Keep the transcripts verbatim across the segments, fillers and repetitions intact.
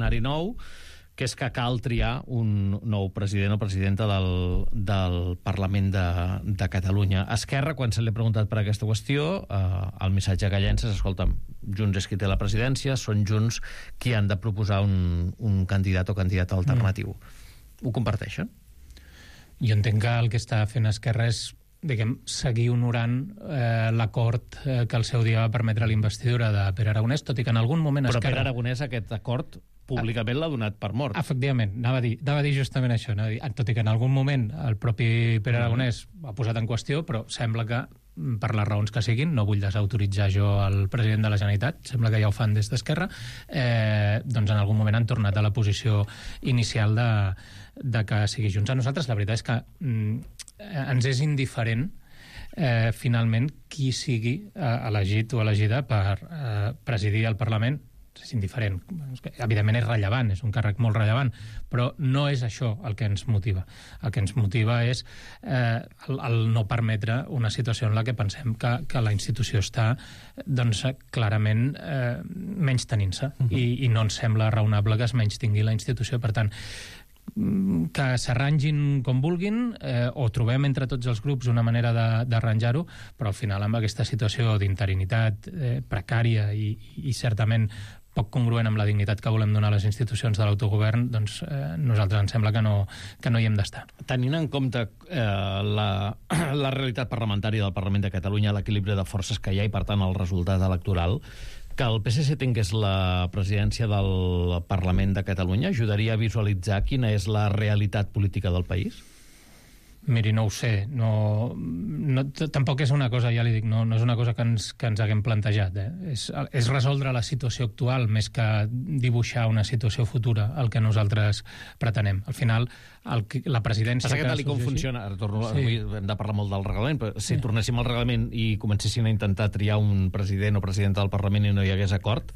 escenari nou, que és que cal triar un nou president o presidenta del, del Parlament de, de Catalunya. Esquerra, quan se li ha preguntat per aquesta qüestió, eh, el missatge que llença és, escolta'm, Junts és qui té la presidència, són Junts qui han de proposar un, un candidat o candidata alternatiu. Mm. Ho comparteixen? Jo entenc que el que està fent Esquerra és, diguem, seguir honorant eh, l'acord eh, que el seu dia va permetre l'investidura de Pere Aragonès, tot i que en algun moment Però Esquerra... Pere Aragonès aquest acord públicament l'ha donat per mort. Efectivament, anava a dir, anava a dir justament això, anava a dir, tot i que en algun moment el propi Pere Aragonès ho ha posat en qüestió, però sembla que, per les raons que siguin, no vull desautoritzar jo el president de la Generalitat, sembla que ja ho fan des d'Esquerra, eh, doncs en algun moment han tornat a la posició inicial de, de que sigui Junts. A nosaltres la veritat és que mm, ens és indiferent eh, finalment qui sigui eh, elegit o elegida per eh, presidir el Parlament. És indiferent, evidentment és rellevant, és un càrrec molt rellevant, però no és això el que ens motiva. El que ens motiva és eh, el, el no permetre una situació en la que pensem que, que la institució està doncs, clarament eh, menys tenint-se, uh-huh. I, i no ens sembla raonable que es menys tingui la institució. Per tant, que s'arrangin com vulguin eh, o trobem entre tots els grups una manera d'arranjar-ho, però al final amb aquesta situació d'interinitat eh, precària i, i certament poc congruent amb la dignitat que volem donar a les institucions de l'autogovern, doncs eh, nosaltres ens sembla que no, que no hi hem d'estar. Tenint en compte eh, la, la realitat parlamentària del Parlament de Catalunya, l'equilibri de forces que hi ha i per tant el resultat electoral, que el P S C tingués la presidència del Parlament de Catalunya ajudaria a visualitzar quina és la realitat política del país? Miri, no ho sé. No, no, tampoc és una cosa, ja li dic, no, no és una cosa que ens, que ens haguem plantejat. Eh? És, és resoldre la situació actual més que dibuixar una situació futura, el que nosaltres pretenem. Al final, el, la presidència... Passa que, que tal com funciona, ara torno, sí. Avui hem de parlar molt del reglament, però si sí. tornéssim al reglament i comencéssim a intentar triar un president o presidenta del Parlament i no hi hagués acord,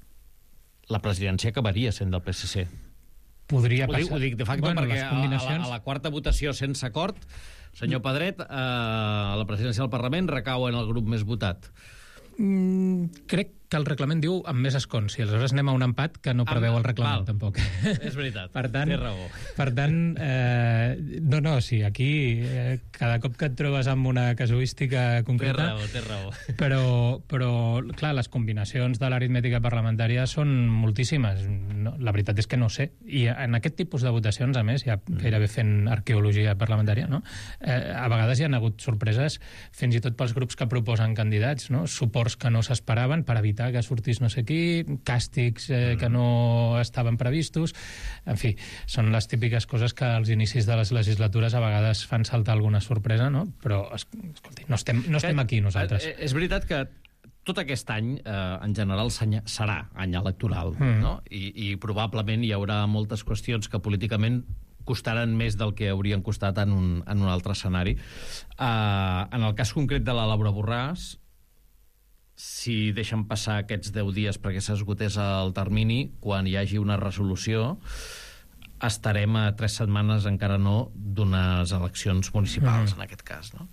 la presidència acabaria sent del P S C. Podria ho, passar. dic, ho dic de facto bueno, perquè combinacions... a, la, a la quarta votació sense acord, senyor Pedret, eh, la presidència del Parlament recau en el grup més votat. Mm, crec que el reglament diu amb més escons, i aleshores anem a un empat que no preveu el reglament, val. tampoc. És veritat, per tant, té raó. Per tant, eh, no, no, sí, aquí eh, cada cop que et trobes amb una casuística concreta... Té raó, té raó. Però, però, clar, les combinacions de l'aritmètica parlamentària són moltíssimes. No, la veritat és que no sé. I en aquest tipus de votacions, a més, ja gairebé fent arqueologia parlamentària, no? eh, a vegades hi ha hagut sorpreses fins i tot pels grups que proposen candidats, no? Suports que no s'esperaven per evitar que sortís no sé qui, càstigs eh, que no estaven previstos. En fi, són les típiques coses que als inicis de les legislatures a vegades fan saltar alguna sorpresa, no? Però, escolti, no estem, no estem aquí nosaltres. És veritat que tot aquest any, eh, en general, serà any electoral, mm. no? I, i probablement hi haurà moltes qüestions que políticament costaran més del que haurien costat en un, en un altre escenari. Uh, en el cas concret de la Laura Borràs, si deixen passar aquests deu dies perquè s'esgotés el termini, quan hi hagi una resolució, estarem a tres setmanes, encara no, d'unes eleccions municipals, mm. en aquest cas, no?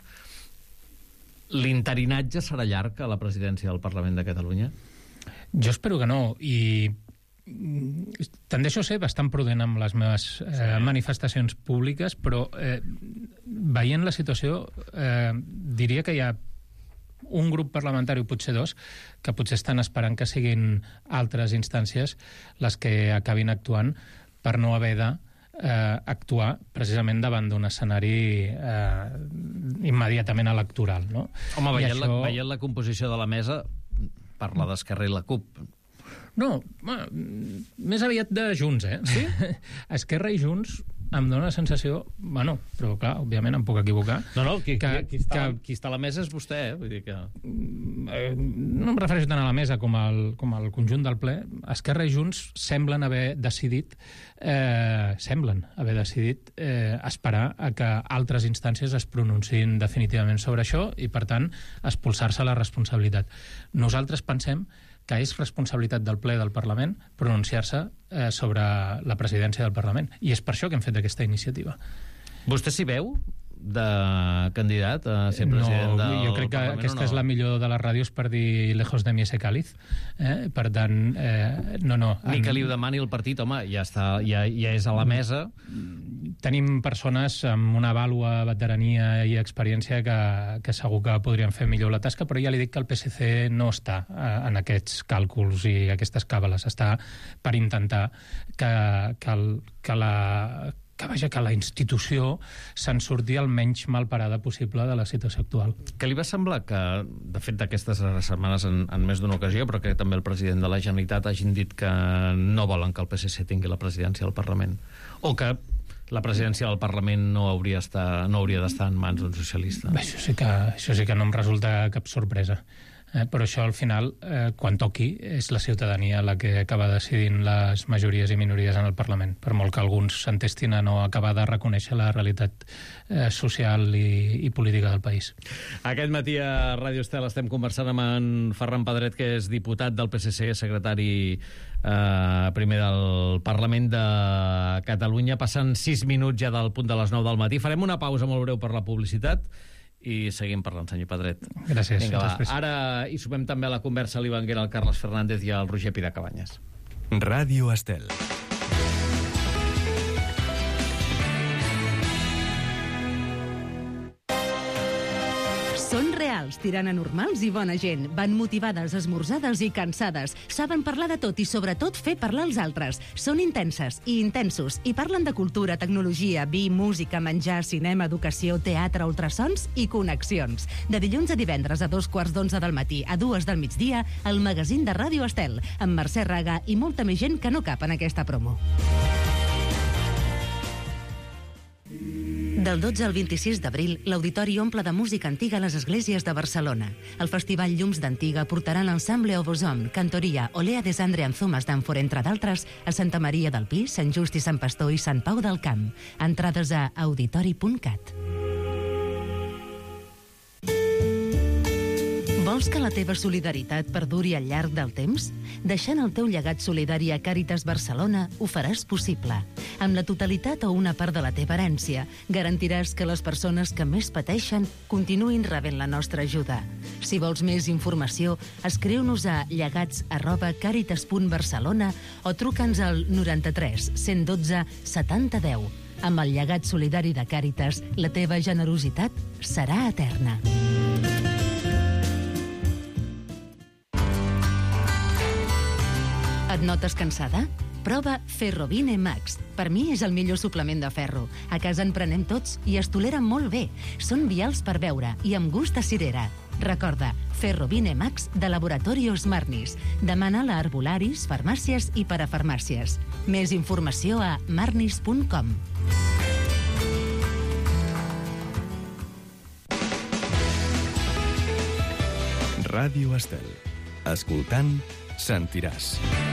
L'interinatge serà llarg a la presidència del Parlament de Catalunya? Jo espero que no, i tendeixo a ser bastant prudent amb les meves eh, sí. manifestacions públiques, però eh, veient la situació eh, diria que hi ha un grup parlamentari, potser dos, que potser estan esperant que siguin altres instàncies les que acabin actuant per no haver de eh, actuar precisament davant d'un escenari eh, immediatament electoral, no? Home, veient, això... la, veient la composició de la mesa, parla d'Esquerra i la CUP. No, bueno, més aviat de Junts, eh? Sí? Esquerra i Junts em dóna la sensació, bueno, però clar, òbviament em puc equivocar. No, no, qui, que, qui, està, que, qui està a la mesa és vostè, eh? Vull dir que... Eh, no em refereixo tant a la mesa com al, com al conjunt del ple. Esquerra i Junts semblen haver decidit eh, semblen haver decidit eh, esperar a que altres instàncies es pronunciïn definitivament sobre això i, per tant, expulsar-se la responsabilitat. Nosaltres pensem que és responsabilitat del ple del Parlament pronunciar-se eh, sobre la presidència del Parlament. I és per això que hem fet aquesta iniciativa. Vostè s'hi veu de candidat a ser president no, del jo crec que Parlament, aquesta no? és la millor de les ràdios per dir lejos de mi ese cáliz. Eh? Per tant, eh, no, no. Ni en... que li ho demani el partit, home, ja, està, ja, ja és a la mesa. Tenim persones amb una vàlua, veterania i experiència que, que segur que podrien fer millor la tasca, però ja li dic que el P S C no està eh, en aquests càlculs i aquestes càbales. Està per intentar que, que, el, que la... que, vaja, que la institució se'n surti el menys malparada possible de la situació actual. Què li va semblar que, de fet, d'aquestes setmanes en, en més d'una ocasió, però que també el president de la Generalitat hagin dit que no volen que el P S C tingui la presidència del Parlament? O que la presidència del Parlament no hauria, estar, no hauria d'estar en mans d'un socialista? Bé, això sí que, això sí que no em resulta cap sorpresa. Eh, però això, al final, eh, quan toqui, és la ciutadania la que acaba decidint les majories i minories en el Parlament, per molt que alguns s'entestin a no acabar de reconèixer la realitat eh, social i, i política del país. Aquest matí a Ràdio Estel estem conversant amb en Ferran Pedret, que és diputat del P S C, secretari eh, primer del Parlament de Catalunya. Passen sis minuts ja del punt de les nou del matí. Farem una pausa molt breu per la publicitat i seguim parlant, senyor Pedret. Gràcies. Vinga, va. Ara hi sumem també a la conversa l'Ivanguera, el Carles Fernández i el Roger Pidacabanyes. Ràdio Estel. Són reals, tirant a normals i bona gent. Van motivades, esmorzades i cansades. Saben parlar de tot i, sobretot, fer parlar els altres. Són intenses i intensos i parlen de cultura, tecnologia, vi, música, menjar, cinema, educació, teatre, ultrasons i connexions. De dilluns a divendres a dos quarts d'onze del matí a dues del migdia, el magazín de Ràdio Estel, amb Mercè Raga i molta més gent que no cap en aquesta promo. Del dotze al vint-i-sis d'abril, l'Auditori omple de música antiga a les esglésies de Barcelona. El Festival Llums d'Antiga portarà l'ensemble Obosom, Cantoria, Olea des Andre Anzomas d'Ànfor, entre d'altres, a Santa Maria del Pi, Sant Just i Sant Pastor i Sant Pau del Camp. Entrades a auditori punt cat. Vols que la teva solidaritat perduri al llarg del temps? Deixant el teu llegat solidari a Càritas Barcelona, ho faràs possible. Amb la totalitat o una part de la teva herència, garantiràs que les persones que més pateixen continuïn rebent la nostra ajuda. Si vols més informació, escriu-nos a llegats arroba càritas punt barcelona o truca'ns al noranta-tres cent dotze setanta deu. Amb el llegat solidari de Càritas, la teva generositat serà eterna. Et notes cansada? Prova Ferrovine Max. Per mi és el millor suplement de ferro. A casa en prenem tots i es toleren molt bé. Són vials per beure i amb gust a cirera. Recorda, Ferrovine Max de Laboratorios Marnis. Demana-la a herbolaris, farmàcies i parafarmàcies. Més informació a marnis punt com. Ràdio Estel. Escoltant, sentiràs.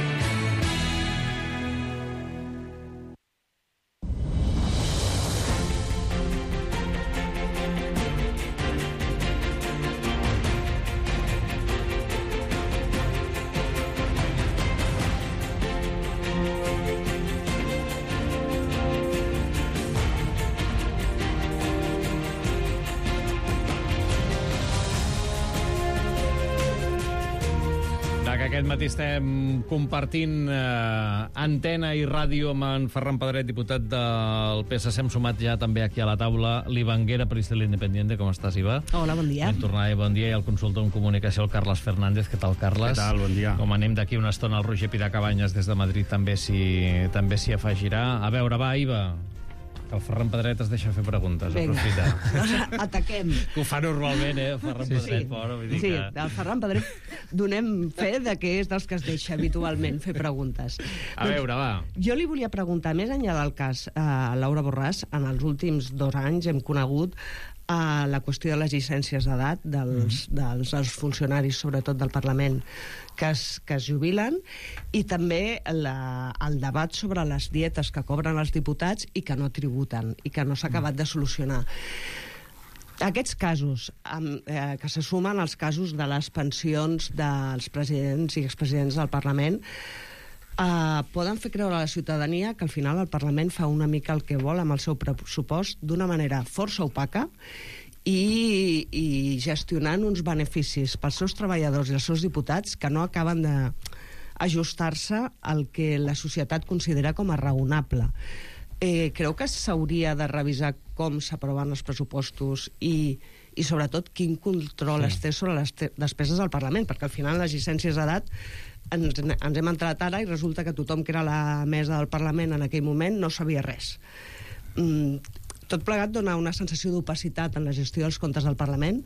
Aquest matí estem compartint eh, antena i ràdio amb en Ferran Pedret, diputat del P S C. Hem sumat ja també aquí a la taula l'Ivanguera, periodista de l'Independiente. Com estàs, Iva? Hola, bon dia. Ben tornada, bon dia. I el consultor en comunicació, el Carles Fernández. Què tal, Carles? Què tal? Bon dia. Com anem d'aquí una estona, el Roger Pidacabanyes des de Madrid també s'hi també s'hi afegirà. A veure, va, Iva, que el Ferran Pedret es deixa fer preguntes. Vinga, Aprofita. doncs ataquem. Que ho fa normalment, eh, Ferran Sí, Pedret, sí. fora. Vull dir Sí, que... el Ferran Pedret donem fe de que és dels que es deixa habitualment fer preguntes. A veure, va. Jo li volia preguntar, més enllà del cas a Laura Borràs, en els últims dos anys hem conegut a la qüestió de les llicències d'edat dels, mm. dels, dels funcionaris, sobretot del Parlament, que es, que es jubilen, i també la, el debat sobre les dietes que cobren els diputats i que no tributen, i que no s'ha acabat de solucionar. Aquests casos, amb, eh, que se sumen als casos de les pensions dels presidents i expresidents del Parlament, Uh, poden fer creure a la ciutadania que al final el Parlament fa una mica el que vol amb el seu pressupost d'una manera força opaca i, i gestionant uns beneficis pels seus treballadors i els seus diputats que no acaben d'ajustar-se al que la societat considera com a raonable. Eh, creu que s'hauria de revisar com s'aproven els pressupostos i, i sobretot quin control sí. es té sobre les despeses del Parlament, perquè al final les llicències d'edat ens, ens hem entrat ara i resulta que tothom que era a la mesa del Parlament en aquell moment no sabia res. Mm, tot plegat dona una sensació d'opacitat en la gestió dels comptes del Parlament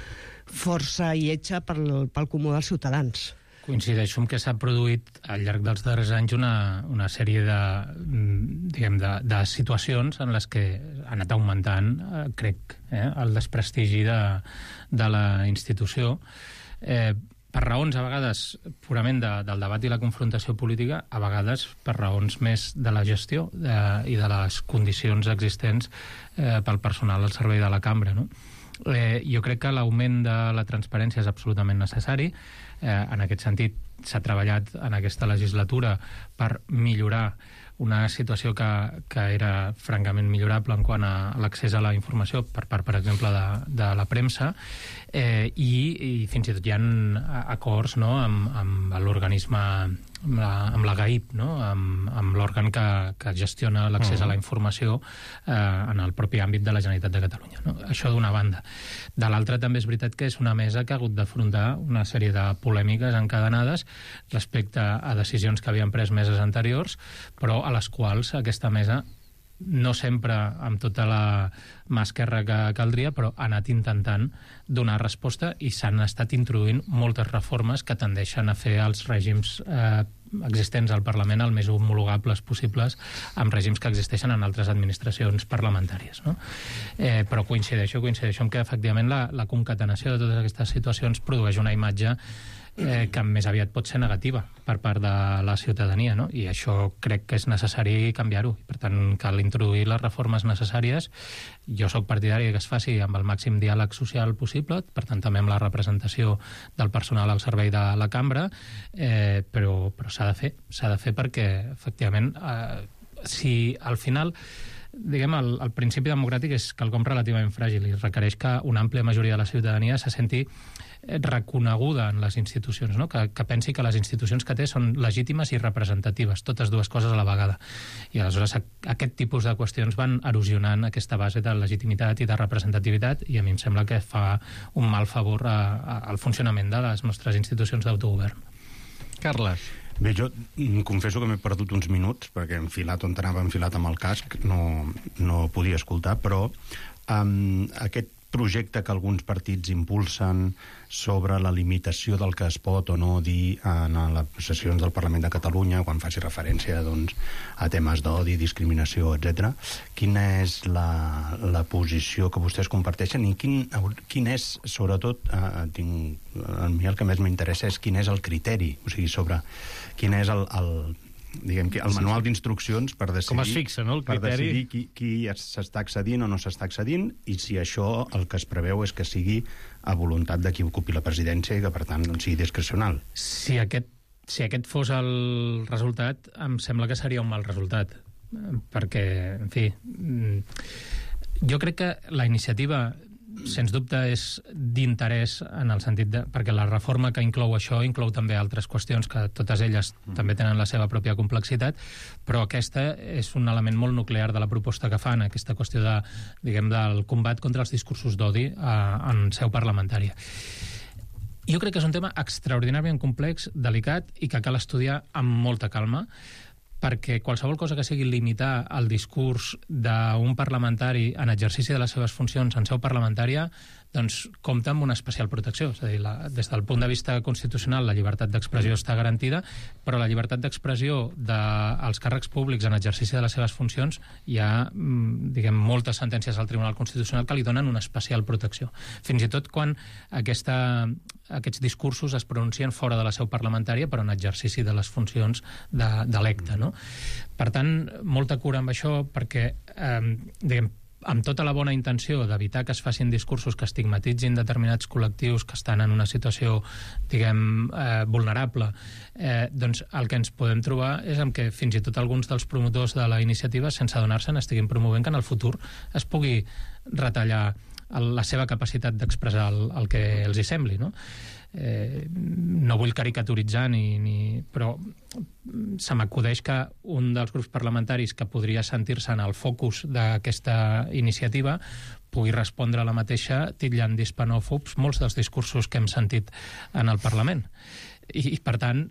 força lletja pel, pel comú dels ciutadans. Coincideixo amb que s'ha produït al llarg dels darrers anys una, una sèrie de, diguem, de, de situacions en les que ha anat augmentant, eh, crec, eh, el desprestigi de, de la institució. Eh, per raons, a vegades, purament de, del debat i la confrontació política, a vegades per raons més de la gestió de, i de les condicions existents eh, pel personal al servei de la cambra, no? Eh, jo crec que l'augment de la transparència és absolutament necessari. Eh, en aquest sentit, s'ha treballat en aquesta legislatura per millorar una situació que, que era francament millorable en quant a l'accés a la informació per part, per exemple, de, de la premsa, eh, i, i fins i tot hi ha acords, no?, amb, amb l'organisme, amb la, amb la GAIP, no?, amb, amb l'òrgan que, que gestiona l'accés uh-huh. a la informació eh, en el propi àmbit de la Generalitat de Catalunya, no? Això d'una banda. De l'altra, també és veritat que és una mesa que ha hagut d'afrontar una sèrie de polèmiques encadenades respecte a decisions que havien pres meses anteriors, però a les quals aquesta mesa, no sempre amb tota la mà esquerra que caldria, però ha anat intentant donar resposta i s'han estat introduint moltes reformes que tendeixen a fer els règims eh, existents al Parlament el més homologables possibles amb règims que existeixen en altres administracions parlamentàries, no? Eh, però coincideixo, coincideixo amb que efectivament la, la concatenació de totes aquestes situacions produeix una imatge Eh, que més aviat pot ser negativa per part de la ciutadania, no? I això crec que és necessari canviar-ho. Per tant, cal introduir les reformes necessàries. Jo sóc partidari que es faci amb el màxim diàleg social possible, per tant també amb la representació del personal al servei de la cambra, eh, però, però s'ha de fer, s'ha de fer perquè, efectivament, eh, si al final diguem, el, el principi democràtic és quelcom relativament fràgil i requereix que una àmplia majoria de la ciutadania se senti reconeguda en les institucions, no? que, que pensi que les institucions que té són legítimes i representatives, totes dues coses a la vegada. I aleshores aquest tipus de qüestions van erosionant aquesta base de legitimitat i de representativitat i a mi em sembla que fa un mal favor a, a, al funcionament de les nostres institucions d'autogovern. Carles. Bé, jo confesso que m'he perdut uns minuts perquè enfilat on anava enfilat amb el casc no, no podia escoltar, però um, aquest projecte que alguns partits impulsen sobre la limitació del que es pot o no dir en les sessions del Parlament de Catalunya quan faci referència doncs, a temes d'odi, discriminació, etcètera. Quina és la, la posició que vostès comparteixen i quin, quin és, sobretot, eh, tinc, a mi el que més m'interessa és quin és el criteri, o sigui, sobre quin és el, el diguem que el manual d'instruccions per decidir, com es fixa, no, el criteri? Per decidir qui, qui s'està accedint o no s'està accedint i si això el que es preveu és que sigui a voluntat de qui ocupi la presidència i que per tant sigui discrecional. Si aquest, si aquest fos el resultat, em sembla que seria un mal resultat perquè, en fi, jo crec que la iniciativa sens dubte és d'interès en el sentit de... perquè la reforma que inclou això inclou també altres qüestions que totes elles mm. també tenen la seva pròpia complexitat, però aquesta és un element molt nuclear de la proposta que fan, aquesta qüestió de, diguem, del combat contra els discursos d'odi eh, en seu parlamentària. Jo crec que és un tema extraordinàriament complex, delicat i que cal estudiar amb molta calma, perquè qualsevol cosa que sigui limitar el discurs d'un parlamentari en exercici de les seves funcions en seu parlamentària, doncs compta amb una especial protecció. És a dir, la, des del punt de vista constitucional la llibertat d'expressió està garantida, però la llibertat d'expressió dels càrrecs públics en exercici de les seves funcions hi ha, diguem, moltes sentències al Tribunal Constitucional que li donen una especial protecció. Fins i tot quan aquesta, aquests discursos es pronuncien fora de la seu parlamentària però en exercici de les funcions d'electe, no? Per tant, molta cura amb això perquè, eh, diguem, amb tota la bona intenció d'evitar que es facin discursos que estigmatitzin determinats col·lectius que estan en una situació, diguem, eh, vulnerable, eh, doncs el que ens podem trobar és amb que fins i tot alguns dels promotors de la iniciativa, sense adonar-se'n, estiguin promovent que en el futur es pugui retallar el, la seva capacitat d'expressar el, el que els hi sembli, no? Eh, no vull caricaturitzar ni, ni, però se m'acudeix que un dels grups parlamentaris que podria sentir-se en el focus d'aquesta iniciativa pugui respondre a la mateixa titllant d'hispanòfobs molts dels discursos que hem sentit en el Parlament. I, i per tant,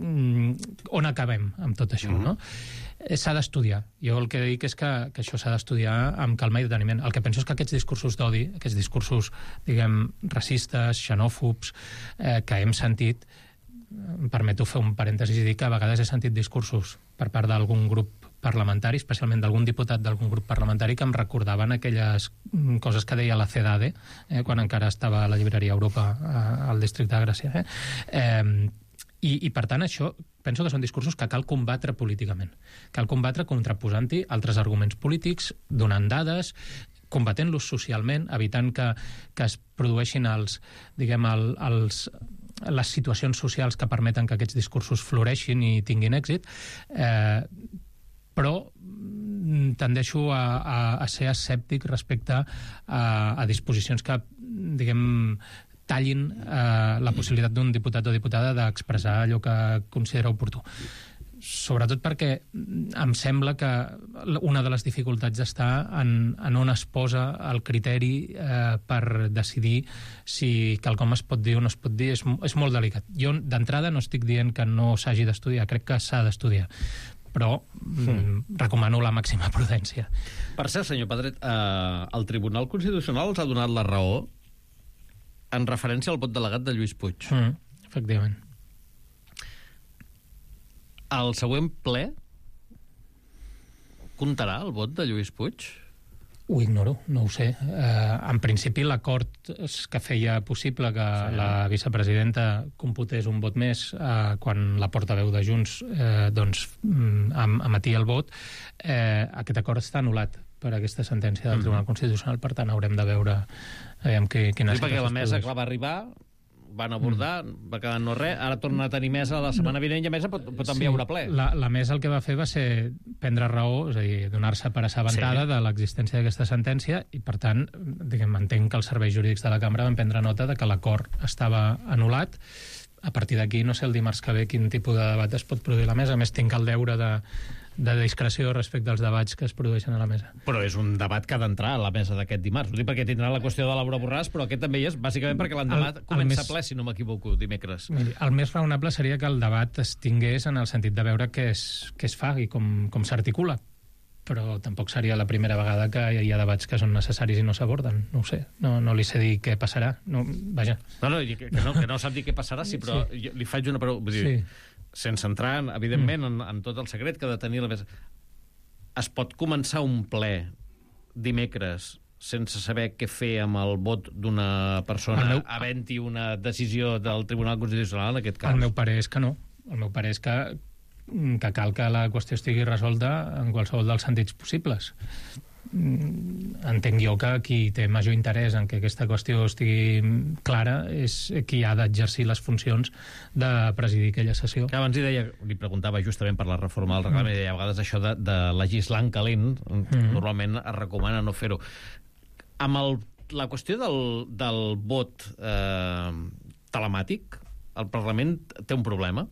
on acabem amb tot això, mm-hmm. no? S'ha d'estudiar. Jo el que dic és que, que això s'ha d'estudiar amb calma i deteniment. El que penso és que aquests discursos d'odi, aquests discursos, diguem, racistes, xenòfobs, eh, que hem sentit, em permeto fer un parèntesis i dir que a vegades he sentit discursos per part d'algun grup parlamentari, especialment d'algun diputat d'algun grup parlamentari, que em recordaven aquelles coses que deia la CEDADE, eh, quan encara estava a la llibreria Europa, eh, al districte de Gràcia. Eh? Eh, i, I, per tant, això penso que són discursos que cal combatre políticament. Cal combatre contraposant-hi altres arguments polítics, donant dades, combatent-los socialment, evitant que, que es produeixin els, diguem, el, els, les situacions socials que permeten que aquests discursos floreixin i tinguin èxit, eh, però tendeixo a, a, a ser escèptic respecte a, a disposicions que, diguem, tallin eh, la possibilitat d'un diputat o diputada d'expressar allò que considera oportú. Sobretot perquè em sembla que una de les dificultats està en, en on es posa el criteri eh, per decidir si quelcom es pot dir o no es pot dir. És, és molt delicat. Jo, d'entrada, no estic dient que no s'hagi d'estudiar, crec que s'ha d'estudiar, però mm. recomano la màxima prudència. Per cert, senyor Pedret, eh, el Tribunal Constitucional els ha donat la raó en referència al vot delegat de Lluís Puig. Mm, efectivament. El següent ple comptarà el vot de Lluís Puig? Ho ignoro, no ho sé. Eh, en principi, l'acord que feia possible que sí. la vicepresidenta computés un vot més eh, quan la portaveu de Junts eh, doncs, em, emetia el vot, eh, aquest acord està anul·lat per aquesta sentència del Tribunal Constitucional. Per tant, haurem de veure aviam que, quina sí, perquè la mesa, clar, va arribar, van abordar, mm. va quedar no res, ara torna a tenir mesa la setmana no. vinent i a mesa pot, pot també sí, hi haurà ple. La, la mesa el que va fer va ser prendre raó, és a dir, donar-se per assabentada sí. de l'existència d'aquesta sentència i, per tant, diguem, entenc que els serveis jurídics de la cambra van prendre nota de que l'acord estava anul·lat. A partir d'aquí, no sé el dimarts que ve quin tipus de debat es pot produir a la mesa. A més, tinc el deure de, de discreció respecte als debats que es produeixen a la mesa. Però és un debat que ha d'entrar a la mesa d'aquest dimarts. Ho dic perquè tindrà la qüestió de Laura Borràs, però aquest també hi és, bàsicament perquè l'endemà comença més, ple, si no m'equivoco, dimecres. Miri, el més raonable seria que el debat es tingués en el sentit de veure què es, què es fa i com, com s'articula. Però tampoc seria la primera vegada que hi ha debats que són necessaris i no s'aborden. No ho sé, no, no li sé dir què passarà. No, vaja. No, no, que no, que no sap dir què passarà, sí, però sí. Jo li faig una pregunta. Vull dir, sí. Sense entrar, evidentment, mm. en, en tot el secret que ha de tenir la mesa. Es pot començar un ple dimecres sense saber què fer amb el vot d'una persona meu... havent-hi una decisió del Tribunal Constitucional, en aquest cas? El meu parer és que no. El meu parer és que que cal que la qüestió estigui resolta en qualsevol dels sentits possibles. Entenc jo que qui té major interès en que aquesta qüestió estigui clara és qui ha d'exercir les funcions de presidir aquella sessió. Que abans li deia, li preguntava justament per la reforma del reglament, i deia, a vegades això de, de legislar en calent, mm. normalment es recomana no fer-ho. Amb el, la qüestió del, del vot eh, telemàtic, el Parlament té un problema?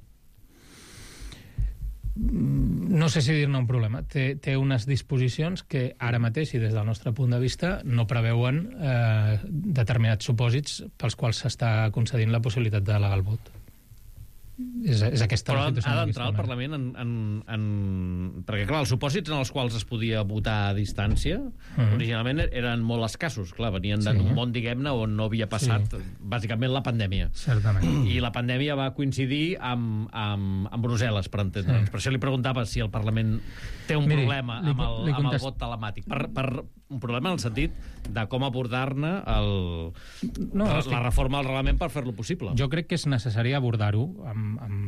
No sé si dir-ne un problema. Té, té unes disposicions que ara mateix, i des del nostre punt de vista, no preveuen eh, determinats supòsits pels quals s'està concedint la possibilitat de delegar el vot. És, és aquesta Però la situació. Ha d'entrar al Parlament en, en, en... Perquè, clar, els supòsits en els quals es podia votar a distància uh-huh. originalment eren molt escassos. Clar, venien d'un sí. món, diguem-ne, on no havia passat sí. bàsicament la pandèmia. Certament. I la pandèmia va coincidir amb, amb, amb Brussel·les, per entendre'ns. Sí. Per això li preguntava si el Parlament té un Miri, problema li, amb, el, amb el vot telemàtic. Per, per un problema en el sentit de com abordar-ne el, no, la, estic... la reforma del reglament per fer-lo possible. Jo crec que és necessari abordar-ho amb, amb,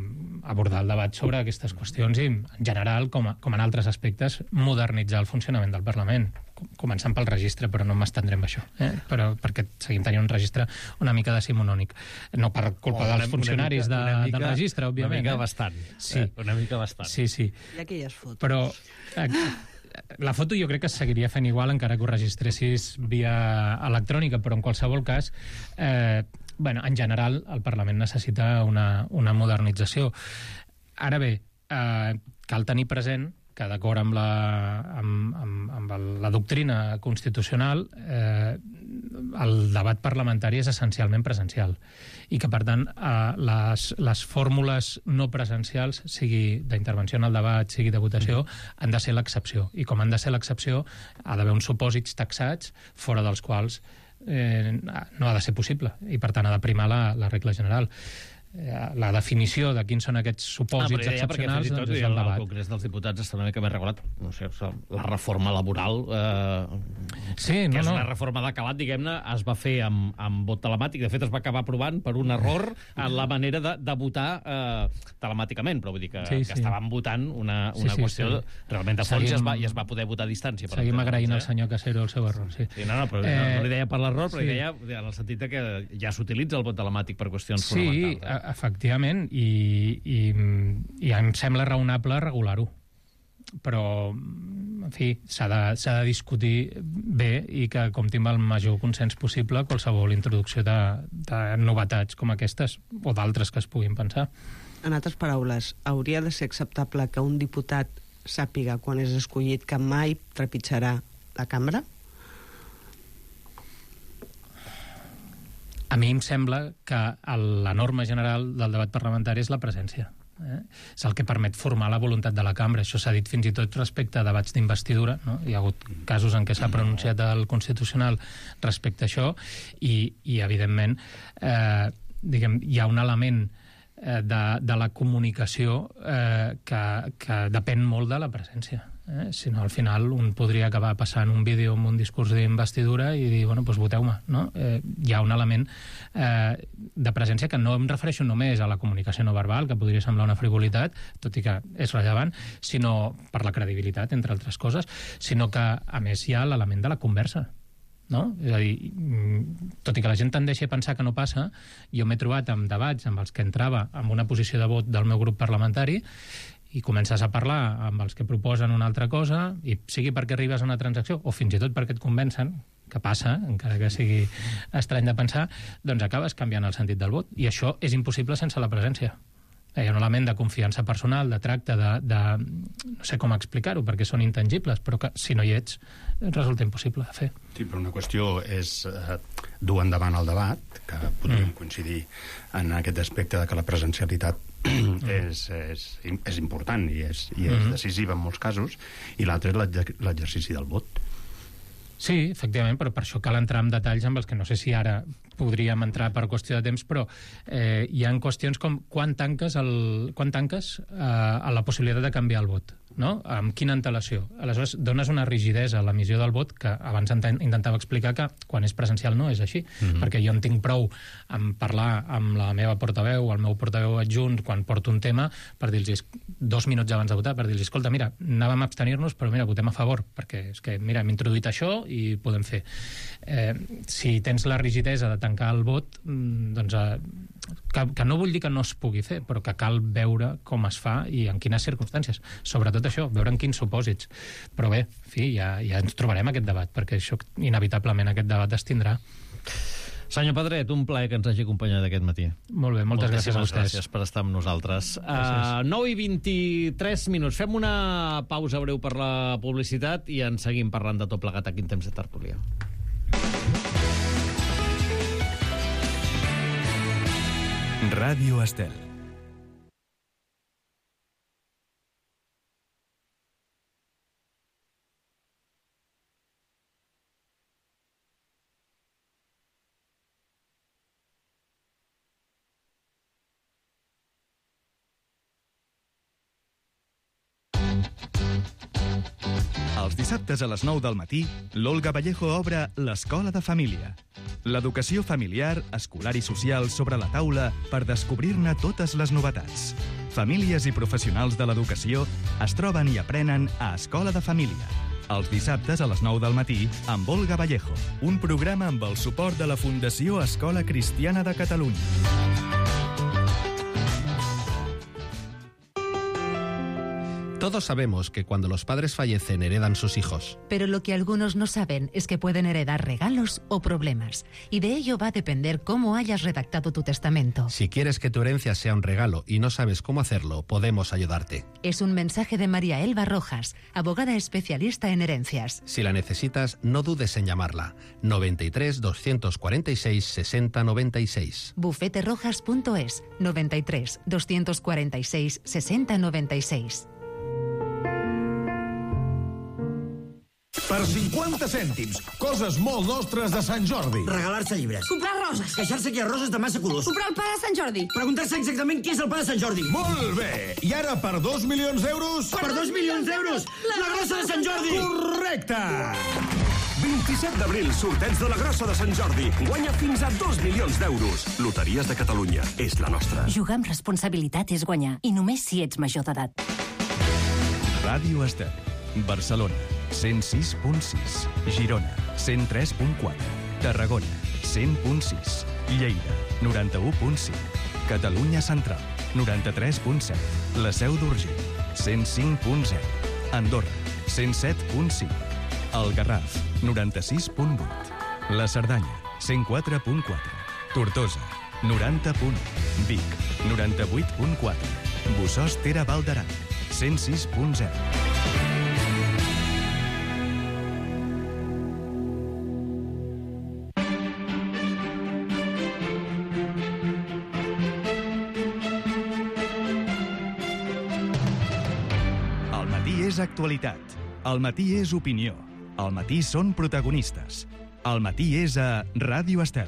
abordar el debat sobre aquestes qüestions i, en general, com, a, com en altres aspectes, modernitzar el funcionament del Parlament, començant pel registre, però no m'estendrem a això, eh? però, perquè seguim tenint un registre una mica decimonònic. No per culpa oh, dels funcionaris una mica, una mica, del registre, òbviament. Una mica eh? bastant. Sí. Eh? Una mica bastant. Sí, sí. I aquelles fotos. Però eh, la foto jo crec que es seguiria fent igual encara que ho registressis via electrònica, però en qualsevol cas, eh, bueno, en general, el Parlament necessita una, una modernització. Ara bé, eh, cal tenir present que d'acord amb la, amb, amb, amb la doctrina constitucional eh, el debat parlamentari és essencialment presencial i que, per tant, eh, les, les fórmules no presencials, sigui d'intervenció en el debat, sigui de votació, han de ser l'excepció. I com han de ser l'excepció, ha d'haver uns supòsits taxats fora dels quals eh, no ha de ser possible i, per tant, ha de primar la, la regla general. La definició de quins són aquests supòsits ah, excepcionals tot, doncs és el debat. El Congrés dels Diputats està una mica més regulat. No sé, la reforma laboral, eh, sí, no, que és no. una reforma de calat, diguem-ne, es va fer amb, amb vot telemàtic. De fet, es va acabar aprovant per un error en la manera de, de votar eh, telemàticament, però vull dir que, sí, sí. que estàvem votant una, una sí, sí, qüestió sí. de, realment de fons. Seguim, i, es va, i es va poder votar a distància. Per seguim agraint eh? al senyor Casero el seu error. Sí. Sí, no, no, però eh, no, no li deia per l'error, però sí. li deia en el sentit que ja s'utilitza el vot telemàtic per qüestions sí, fonamentals. Sí, eh? efectivament, i, i, i em sembla raonable regular-ho. Però, en fi, s'ha de, s'ha de discutir bé i que compti amb el major consens possible qualsevol introducció de, de novetats com aquestes o d'altres que es puguin pensar. En altres paraules, hauria de ser acceptable que un diputat sàpiga quan és escollit que mai trepitjarà la cambra? A mi em sembla que la norma general del debat parlamentari és la presència. Eh? És el que permet formar la voluntat de la cambra. Això s'ha dit fins i tot respecte a debats d'investidura, no? Hi ha hagut casos en què s'ha pronunciat el Constitucional respecte a això i, i evidentment, eh, diguem, hi ha un element eh, de, de la comunicació eh, que, que depèn molt de la presència. Eh? Si no, al final un podria acabar passant un vídeo amb un discurs d'investidura i dir, bueno, doncs voteu-me, no? Eh, hi ha un element eh, de presència que no em refereixo només a la comunicació no verbal, que podria semblar una frivolitat, tot i que és rellevant, sinó per la credibilitat, entre altres coses, sinó que, a més, hi ha l'element de la conversa. No? És a dir, tot i que la gent tendeixi a pensar que no passa, jo m'he trobat amb debats amb els que entrava amb una posició de vot del meu grup parlamentari i comences a parlar amb els que proposen una altra cosa, i sigui perquè arribes a una transacció, o fins i tot perquè et convencen, que passa, encara que sigui estrany de pensar, doncs acabes canviant el sentit del vot. I això és impossible sense la presència. Hi ha un element de confiança personal, de tracte, de, de no sé com explicar-ho, perquè són intangibles, però que si no hi ets resulta impossible de fer. Sí, però una qüestió és eh, dur endavant el debat, que podríem mm. coincidir en aquest aspecte de que la presencialitat mm. és, és, és important i és, i és mm. decisiva en molts casos, i l'altre és l'exercici del vot. Sí, efectivament, però per això cal entrar en detalls amb els que no sé si ara podríem entrar per qüestió de temps, però eh, hi ha qüestions com quan tanques, el, quan tanques eh, a la possibilitat de canviar el vot, no? Amb quina antelació. Aleshores, dones una rigidesa a l'emissió del vot que abans intentava explicar que quan és presencial no és així, mm-hmm. perquè jo en tinc prou en parlar amb la meva portaveu o el meu portaveu adjunt quan porto un tema per dir-los dos minuts abans de votar, per dir-los, escolta, mira, anàvem a abstenir-nos, però mira, votem a favor, perquè és que, mira, hem introduït això i podem fer. Eh, si tens la rigidesa de tancar el vot, doncs eh, que, que no vull dir que no es pugui fer, però que cal veure com es fa i en quines circumstàncies. Sobretot això, veure en quins supòsits. Però bé, en fi, ja, ja ens trobarem aquest debat, perquè això inevitablement aquest debat es tindrà. Senyor Pedret, un plaer que ens hagi acompanyat aquest matí. Molt bé, moltes gràcies a vostès. Gràcies per estar amb nosaltres. Uh, nou i vint-i-tres minuts. Fem una pausa breu per la publicitat i en seguim parlant de tot plegat aquí en temps de tertúlia. Ràdio Estel. Els dissabtes a les nou del matí, l'Olga Vallejo obre l'Escola de Família. L'educació familiar, escolar i social sobre la taula per descobrir-ne totes les novetats. Famílies i professionals de l'educació es troben i aprenen a Escola de Família. Els dissabtes a les nou del matí amb Olga Vallejo. Un programa amb el suport de la Fundació Escola Cristiana de Catalunya. Todos sabemos que cuando los padres fallecen heredan sus hijos. Pero lo que algunos no saben es que pueden heredar regalos o problemas. Y de ello va a depender cómo hayas redactado tu testamento. Si quieres que tu herencia sea un regalo y no sabes cómo hacerlo, podemos ayudarte. Es un mensaje de María Elba Rojas, abogada especialista en herencias. Si la necesitas, no dudes en llamarla. noventa y tres, doscientos cuarenta y seis, sesenta noventa y seis. bufete rojas punto es, noventa y tres, doscientos cuarenta y seis, sesenta noventa y seis. Per cinquanta cèntims, coses molt nostres de Sant Jordi. Regalar-se llibres. Comprar roses. Queixar-se que hi ha roses de massa colors. Comprar el pa de Sant Jordi. Preguntar-se exactament què és el pa de Sant Jordi. Molt bé. I ara, per dos milions d'euros... Per, per dos milions d'euros, la, la grossa de Sant Jordi. Correcte. vint-i-set d'abril, sorteig de la grossa de Sant Jordi. Guanya fins a dos milions d'euros. Loteries de Catalunya. És la nostra. Jugar amb responsabilitat és guanyar. I només si ets major d'edat. Ràdio Estel. Barcelona, cent sis punt sis. Girona, cent tres punt quatre. Tarragona, cent punt sis. Lleida, noranta-u punt cinc. Catalunya Central, noranta-tres punt set. La Seu d'Urgell, cent cinc punt zero. Andorra, cent set punt cinc. El Garraf, noranta-sis punt vuit. La Cerdanya, cent quatre punt quatre. Tortosa, noranta punt u. Vic, noranta-vuit punt quatre. Bossòst Tere Val d'Aran, cent sis punt zero. És actualitat. El matí és opinió. El matí són protagonistes. El matí és a Ràdio Estel.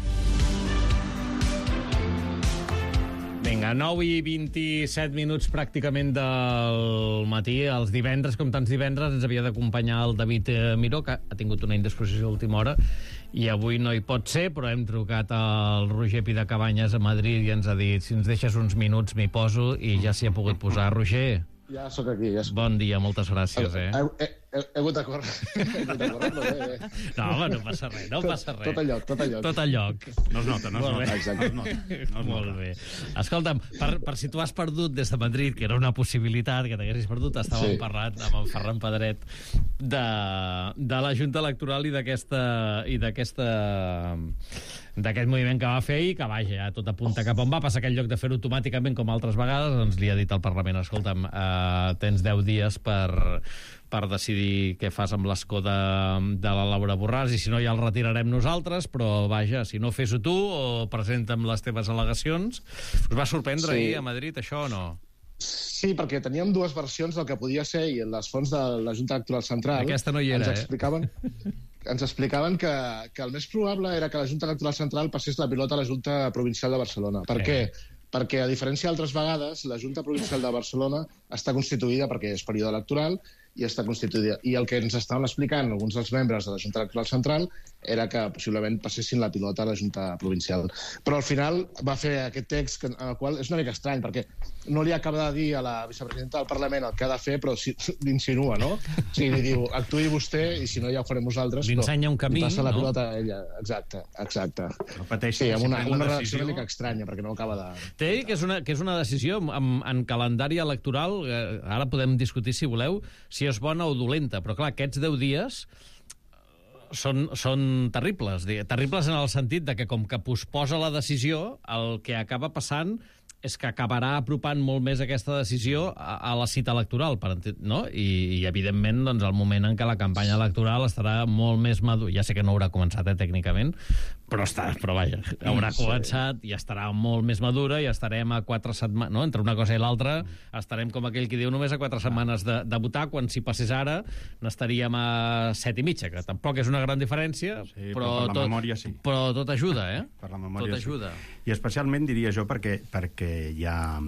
Vinga, nou i vint-i-set minuts pràcticament del matí. Els divendres, com tants divendres, ens havia d'acompanyar el David Miró, que ha tingut una indisposició a última hora, i avui no hi pot ser, però hem trucat al Roger Pidacabanyes a Madrid i ens ha dit, si ens deixes uns minuts m'hi poso, i ja s'hi ha pogut posar. Roger... Ja sóc aquí. Ja soc... Bon dia, moltes gràcies, eh? He, he, he, he hagut de córrer. He hagut de córrer, però bé, bé. No, home, no passa res, no passa res. Tot a lloc, tot a lloc. Tot a lloc. No es nota, no es nota. Exacte. No es nota. No es Molt bé. Escolta'm, per, per si tu has perdut des de Madrid, que era una possibilitat que t'haguessis perdut, estàvem sí. parlant amb en Ferran Pedret de, de la Junta Electoral i d'aquesta i d'aquesta d'aquest moviment que va fer i que, vaja, tot apunta cap on va. Passa aquell lloc de fer-ho automàticament com altres vegades, doncs li ha dit al Parlament, escolta'm, eh, tens deu dies per, per decidir què fas amb l'escó de, de la Laura Borràs, i si no ja el retirarem nosaltres, però, vaja, si no fes-ho tu o presenta'm les teves al·legacions. Us va sorprendre sí. ahir a Madrid això o no? Sí, perquè teníem dues versions del que podia ser i les fonts de la Junta Electoral Central aquesta no hi era, ens explicaven, eh? ens explicaven que, que el més probable era que la Junta Electoral Central passés la pilota a la Junta Provincial de Barcelona. Per eh. què? Perquè, a diferència d'altres vegades, la Junta Provincial de Barcelona està constituïda perquè és període electoral i està constituïda. I el que ens estaven explicant alguns dels membres de la Junta Electoral Central era que possiblement passessin la pilota a la Junta Provincial. Però al final va fer aquest text que, en el qual és una mica estrany, perquè no li acaba de dir a la vicepresidenta del Parlament el que ha de fer, però sí, l'insinua, no? O sigui, li diu, actuï vostè i si no ja ho farem nosaltres. Li ensenya un camí, passa la no? pilota a ella. Exacte, exacte. Repeteixi, sí, amb una, si una decisió... redacció una mica estranya, perquè no acaba de... Té que és una, que és una decisió en, en calendari electoral, eh, ara podem discutir, si voleu, si és bona o dolenta, però clar, aquests deu dies són, són terribles. Terribles en el sentit de que com que posposa la decisió, el que acaba passant és que acabarà apropant molt més aquesta decisió a, a la cita electoral, per, no? I, i evidentment doncs, el moment en què la campanya electoral estarà molt més madur. Ja sé que no haurà començat, eh, tècnicament, però està, però vaja, haurà sí. començat i estarà molt més madura i estarem a quatre setmanes, no? Entre una cosa i l'altra estarem com aquell que diu només a quatre setmanes de, de votar, quan si passés ara n'estaríem a set i mitja, que tampoc és una gran diferència, sí, però, però per la tot, memòria sí. Però tot ajuda, eh? Per la memòria tot ajuda. Sí. I especialment diria jo perquè, perquè hi ha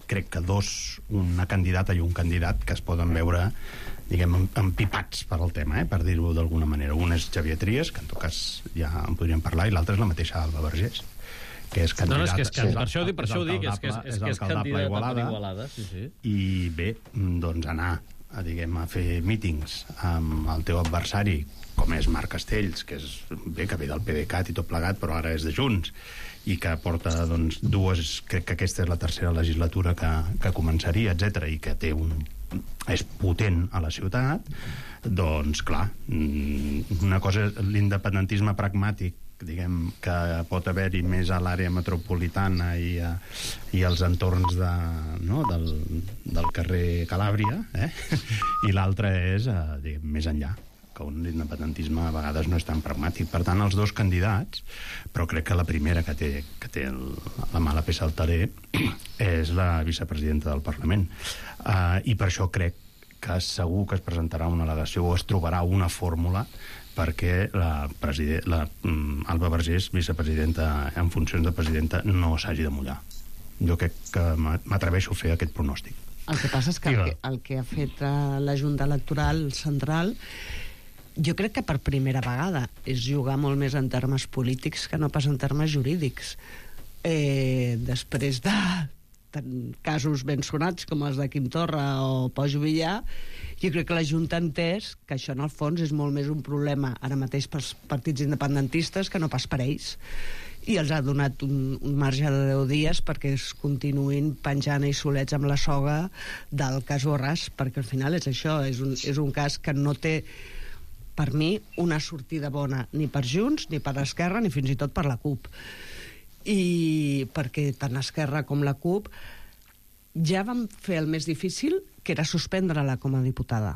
crec que dos, una candidata i un candidat que es poden veure, diguem, empipats per al tema, eh, per dir-ho d'alguna manera. Un és Xavier Trias, que en tot cas ja en podríem parlar, i l'altre és la mateixa Alba Vergés, que és candidat... No, no, és que és, sí, per això ho dic, per això ho dic, és que és, és, que és candidat a Igualada, Igualada, sí, sí. I bé, doncs anar a, diguem, a fer mítings amb el teu adversari, com és Marc Castells, que és bé, que ve del PDeCAT i tot plegat, però ara és de Junts, i que porta doncs, dues, crec que aquesta és la tercera legislatura que, que començaria, etcètera, i que té un, és potent a la ciutat, doncs clar, una cosa és l'independentisme pragmàtic, diguem, que pot haver-hi més a l'àrea metropolitana i, a, i als entorns de, no, del, del carrer Calàbria, eh? I l'altre és, eh, diguem, més enllà, que un independentisme a vegades no és tan pragmàtic. Per tant, els dos candidats, però crec que la primera que té, que té el, la mala peça al taler és la vicepresidenta del Parlament. Uh, I per això crec que segur que es presentarà una al·legació o es trobarà una fórmula perquè la, la um, Alba Vergés, vicepresidenta en funcions de presidenta, no s'hagi de mullar. Jo crec que m'atreveixo a fer aquest pronòstic. El que passa és que el que, el que ha fet la Junta Electoral Central, jo crec que per primera vegada és jugar molt més en termes polítics que no pas en termes jurídics. Eh, després de casos ben sonats com els de Quim Torra o Pau Juvillà, jo crec que la Junta ha entès que això en el fons és molt més un problema ara mateix pels partits independentistes que no pas per ells, i els ha donat un, un marge de deu dies perquè es continuïn penjant i solets amb la soga del cas Borràs, perquè al final és això, és un, és un cas que no té, per mi, una sortida bona ni per Junts, ni per Esquerra, ni fins i tot per la CUP. I perquè tant Esquerra com la CUP ja van fer el més difícil, que era suspendre-la com a diputada.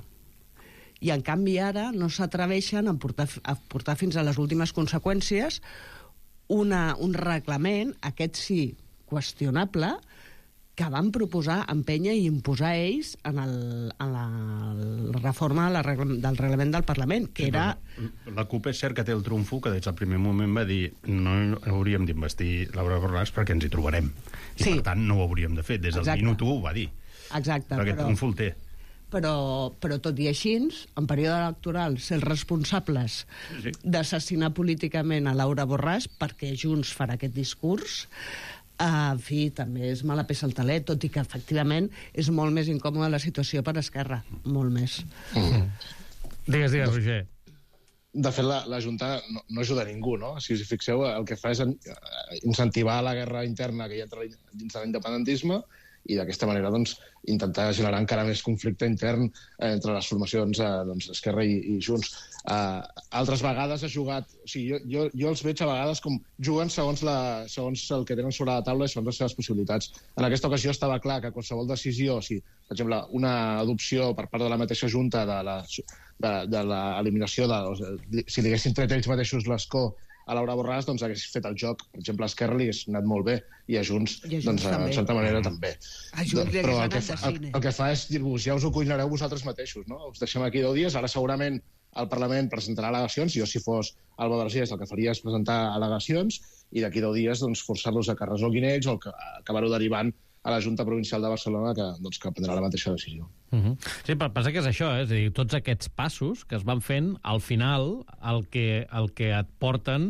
I en canvi ara no s'atreveixen a portar, a portar fins a les últimes conseqüències una, un reglament, aquest sí, qüestionable, que van proposar empènyer i imposar ells en, el, en la, la reforma de la regla, del reglament del Parlament, que sí, era... La CUP és cert que té el trumfo que des del primer moment va dir no hauríem d'investir Laura Borràs perquè ens hi trobarem. I sí. Per tant no ho hauríem de fer. Des del Exacte. minut u ho va dir. Exacte. Perquè però... trumfo el té. Però, però tot i així, en període electoral, ser els responsables sí, sí. d'assassinar políticament a Laura Borràs perquè Junts farà aquest discurs, Uh, en fi, també és mala peça al taler, tot i que efectivament és molt més incòmoda la situació per Esquerra, molt més. Mm. Digues, digues, Roger. De fet, la, la Junta no, no ajuda a ningú, no? Si us hi fixeu, el que fa és incentivar la guerra interna que hi ha dins de l'independentisme i d'aquesta manera doncs, intentar generar encara més conflicte intern eh, entre les formacions eh, doncs, Esquerra i, i Junts. Eh, altres vegades ha jugat... O sigui, jo, jo, jo els veig a vegades com juguen segons, la, segons el que tenen sobre la taula i segons les seves possibilitats. En aquesta ocasió estava clar que qualsevol decisió, si, per exemple, una adopció per part de la mateixa Junta de l'eliminació de, de, de, de... Si li haguessin tret ells mateixos l'escó a Laura Borràs, doncs hagués fet el joc. Per exemple, a Esquerra li hagués anat molt bé, i a Junts, I a Junts doncs, en certa manera, també. A Junts li Però hagués el que, anat fa, de el, cine. el que fa és dir-vos, ja us ho cuinareu vosaltres mateixos, no? Us deixem aquí deu dies, ara segurament el Parlament presentarà al·legacions, jo si fos Alba Vergés el que faria és presentar al·legacions, i d'aquí deu dies doncs, forçar-los a que resolguin ells o que acabar-ho derivant a la Junta Provincial de Barcelona, que, doncs, que prendrà la mateixa decisió. Uh -huh. Sí, però passa que és això, eh? És a dir, tots aquests passos que es van fent, al final el que, el que et porten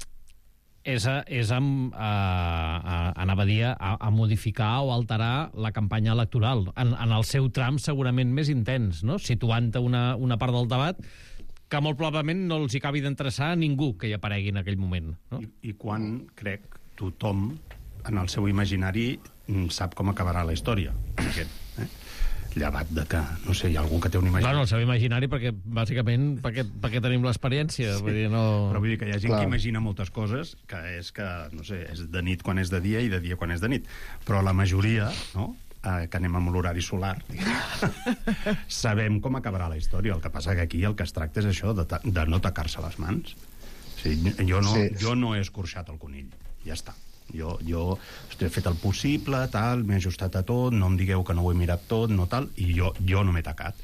és, a, és a, a, a, anava a dir, a, a modificar o alterar la campanya electoral en, en el seu tram segurament més intens, no? Situant una, una part del debat que molt probablement no els hi acabi d'interessar a ningú que hi aparegui en aquell moment. No? I, I quan, crec, tothom en el seu imaginari sap com acabarà la història. Aquest, eh? Llevat de que, no sé, hi ha algú que té un imaginari... Clar, no, el seu imaginari, perquè, bàsicament, perquè, perquè tenim l'experiència. Sí. Vull dir, no... Però vull dir que hi ha gent Clar. que imagina moltes coses, que és que, no sé, és de nit quan és de dia i de dia quan és de nit. Però la majoria, no?, eh, que anem amb l'horari solar, sabem com acabarà la història. El que passa que aquí el que es tracta és això, de, de no tacar-se les mans. O sigui, jo, no, sí. jo no he escorxat el conill. Ja està. Jo, jo he fet el possible, tal, m'he ajustat a tot, no em digueu que no ho he mirat tot, no tal, i jo, jo no m'he tacat.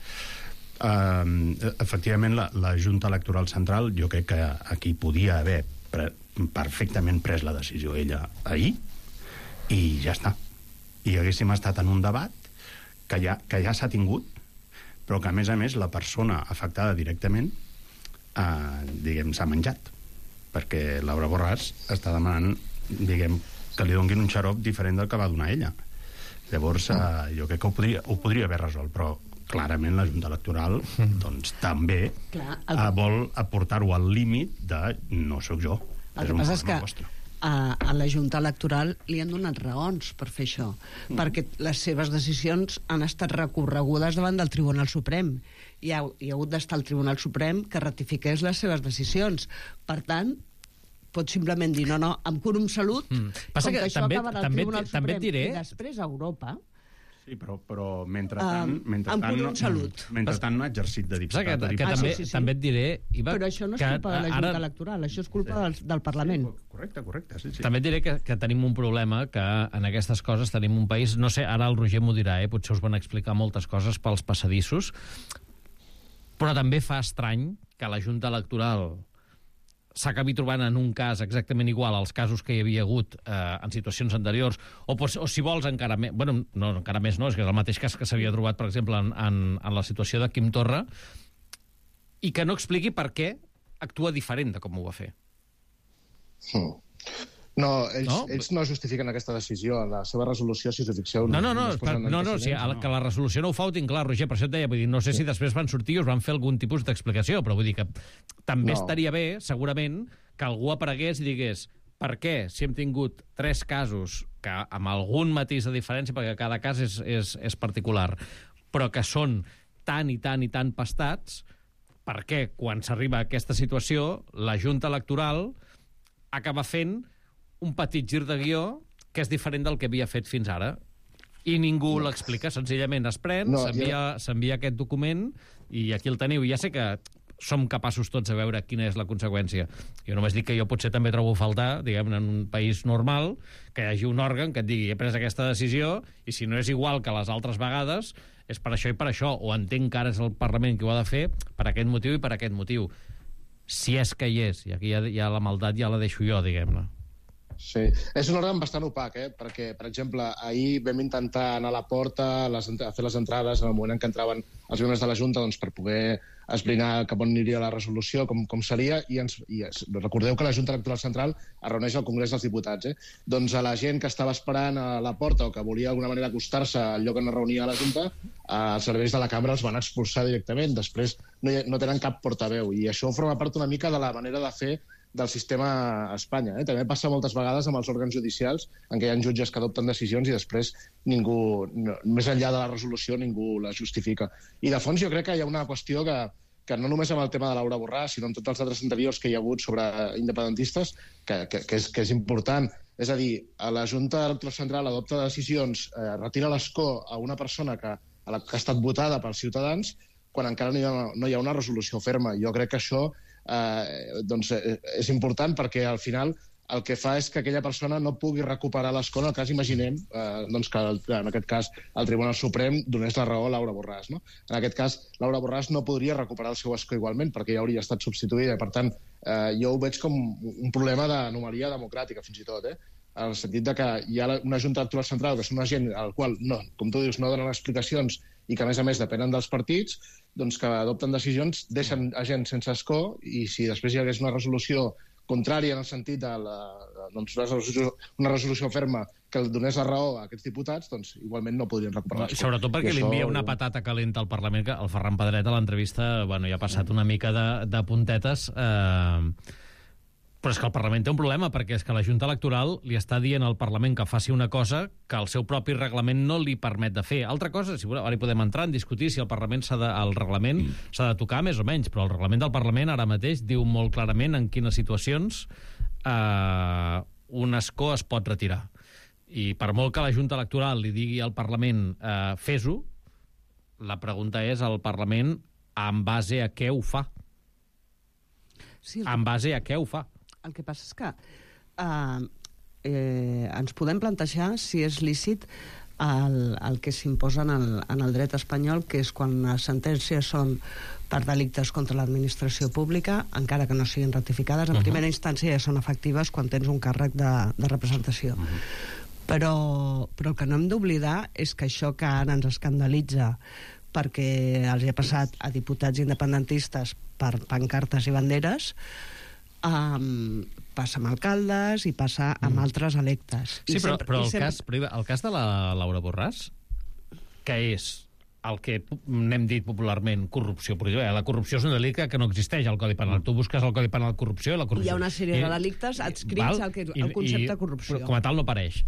Uh, efectivament, la, la Junta Electoral Central, jo crec que aquí podia haver pre perfectament pres la decisió ella ahir, i ja està. i haguéssim estat en un debat que ja, que ja s'ha tingut, però que, a més a més, la persona afectada directament eh, diguem, s'ha menjat, perquè Laura Borràs està demanant, diguem, que li donguin un xarop diferent del que va donar ella. Llavors, eh, jo crec que ho podria, ho podria haver resolt, però clarament la Junta Electoral doncs, també Clar, el... eh, vol aportar-ho al límit de no sóc jo. El que passa és que a, a la Junta Electoral li han donat raons per fer això, mm. perquè les seves decisions han estat recorregudes davant del Tribunal Suprem. Hi ha, hi ha hagut d'estar el Tribunal Suprem que ratifiqués les seves decisions. Per tant, pot simplement dir no, no, amb quòrum salut, mm. Passa com que, que això també, acabarà al també, Tribunal també Suprem diré... i després a Europa... Sí, però, però mentrestant, Um, mentrestant, amb no, salut. mentrestant no ha exercit de diputat. Que, de que diputat. també, Ah, sí, sí, sí. també et diré... Iva, Però això no és que culpa de la Junta ara... Electoral, això és culpa Sí. del, del Parlament. Sí, correcte, correcte, sí, sí. També et diré que, que tenim un problema, que en aquestes coses tenim un país... No sé, ara el Roger m'ho dirà, eh? Potser us van explicar moltes coses pels passadissos, però també fa estrany que la Junta Electoral s'acabi trobant en un cas exactament igual als casos que hi havia hagut eh, en situacions anteriors, o, o si vols encara més... Bueno, no, encara més no, és que és el mateix cas que s'havia trobat, per exemple, en, en, en la situació de Quim Torra, i que no expliqui per què actua diferent de com ho va fer. Hmm. No, ells no? no? ells no justifiquen aquesta decisió. En la seva resolució, si us hi fixeu... No, no, no, es per, posen no, no, sí, el, que la resolució no ho fa ho tinc clar, Roger, per això et deia, vull dir, no sé si després van sortir i us van fer algun tipus d'explicació, però vull dir que també no. estaria bé, segurament, que algú aparegués i digués per què, si hem tingut tres casos que amb algun matís de diferència, perquè cada cas és, és, és particular, però que són tan i tan i tan pastats, per què, quan s'arriba a aquesta situació, la Junta Electoral acaba fent un petit gir de guió que és diferent del que havia fet fins ara. I ningú no. l'explica, senzillament es pren, no, s'envia jo... aquest document i aquí el teniu. I ja sé que som capaços tots de veure quina és la conseqüència. Jo només dic que jo potser també trobo a faltar, diguem, en un país normal, que hi hagi un òrgan que et digui he pres aquesta decisió i si no és igual que les altres vegades és per això i per això, o entenc que ara és el Parlament que ho ha de fer per aquest motiu i per aquest motiu. Si és que hi és, i aquí ja, ja la maldat ja la deixo jo, diguem-ne. Sí, és un òrgan bastant opac, eh? Perquè, per exemple, ahir vam intentar anar a la porta, les, a fer les entrades en el moment en què entraven els membres de la Junta doncs, per poder esbrinar cap on aniria la resolució, com, com seria, i, ens, i es, recordeu que la Junta Electoral Central es reuneix al Congrés dels Diputats. Eh? Doncs a la gent que estava esperant a la porta o que volia d'alguna manera acostar-se al lloc on es reunia la Junta, els serveis de la cambra els van expulsar directament. Després no, hi, no tenen cap portaveu, i això forma part una mica de la manera de fer del sistema a Espanya. Eh? També passa moltes vegades amb els òrgans judicials en què hi ha jutges que adopten decisions i després ningú, no, més enllà de la resolució, ningú la justifica. I de fons jo crec que hi ha una qüestió que, que no només amb el tema de Laura Borràs, sinó amb tots els altres anteriors que hi ha hagut sobre independentistes, que, que, que, és, que és important. És a dir, a la Junta Electoral Central adopta decisions, eh, retira l'escó a una persona que, a la, que ha estat votada pels ciutadans quan encara no hi ha, no hi ha una resolució ferma. Jo crec que això Eh, doncs, eh, és important perquè al final el que fa és que aquella persona no pugui recuperar l'escó en el cas, imaginem, eh, doncs que el, en aquest cas el Tribunal Suprem donés la raó a Laura Borràs. No? En aquest cas, Laura Borràs no podria recuperar el seu escó igualment perquè ja hauria estat substituïda. Per tant, eh, jo ho veig com un problema d'anomalia democràtica, fins i tot, eh? en el sentit de que hi ha una Junta Electoral Central que és una gent al qual, no, com tu dius, no donen explicacions i que, a més a més, depenen dels partits, doncs que adopten decisions, deixen a gent sense escó, i si després hi hagués una resolució contrària en el sentit de la, doncs una, resolució, una resolució ferma que donés la raó a aquests diputats, doncs igualment no podrien recuperar l'escó. Sobretot perquè li envia una patata calenta al Parlament, que el Ferran Pedret a l'entrevista bueno, ja ha passat una mica de, de puntetes... Eh... Però és que el Parlament té un problema, perquè és que la Junta Electoral li està dient al Parlament que faci una cosa que el seu propi reglament no li permet de fer. Altra cosa, si voleu, ara hi podem entrar en discutir si el Parlament s'ha de, el reglament s'ha de tocar més o menys, però el reglament del Parlament ara mateix diu molt clarament en quines situacions eh, un escó es pot retirar. I per molt que la Junta Electoral li digui al Parlament eh, fes-ho, la pregunta és al Parlament en base a què ho fa. Sí, en base a què ho fa. El que passa és que eh, eh, ens podem plantejar si és lícit el, el que s'imposa en, el, en el dret espanyol, que és quan les sentències són per delictes contra l'administració pública, encara que no siguin ratificades, en uh-huh. primera instància ja són efectives quan tens un càrrec de, de representació. Uh-huh. Però, però el que no hem d'oblidar és que això que ara ens escandalitza perquè els hi ha passat a diputats independentistes per pancartes i banderes, um, passa amb alcaldes i passa amb mm. altres electes. Sí, I però, sempre, però el, sempre... cas, el cas de la Laura Borràs, que és el que n'hem dit popularment corrupció política. La corrupció és un delicte que no existeix al Codi Penal. Tu busques al Codi Penal corrupció i la corrupció... Hi ha una sèrie de delictes adscrits al, que, al concepte de corrupció. Com a tal no apareix.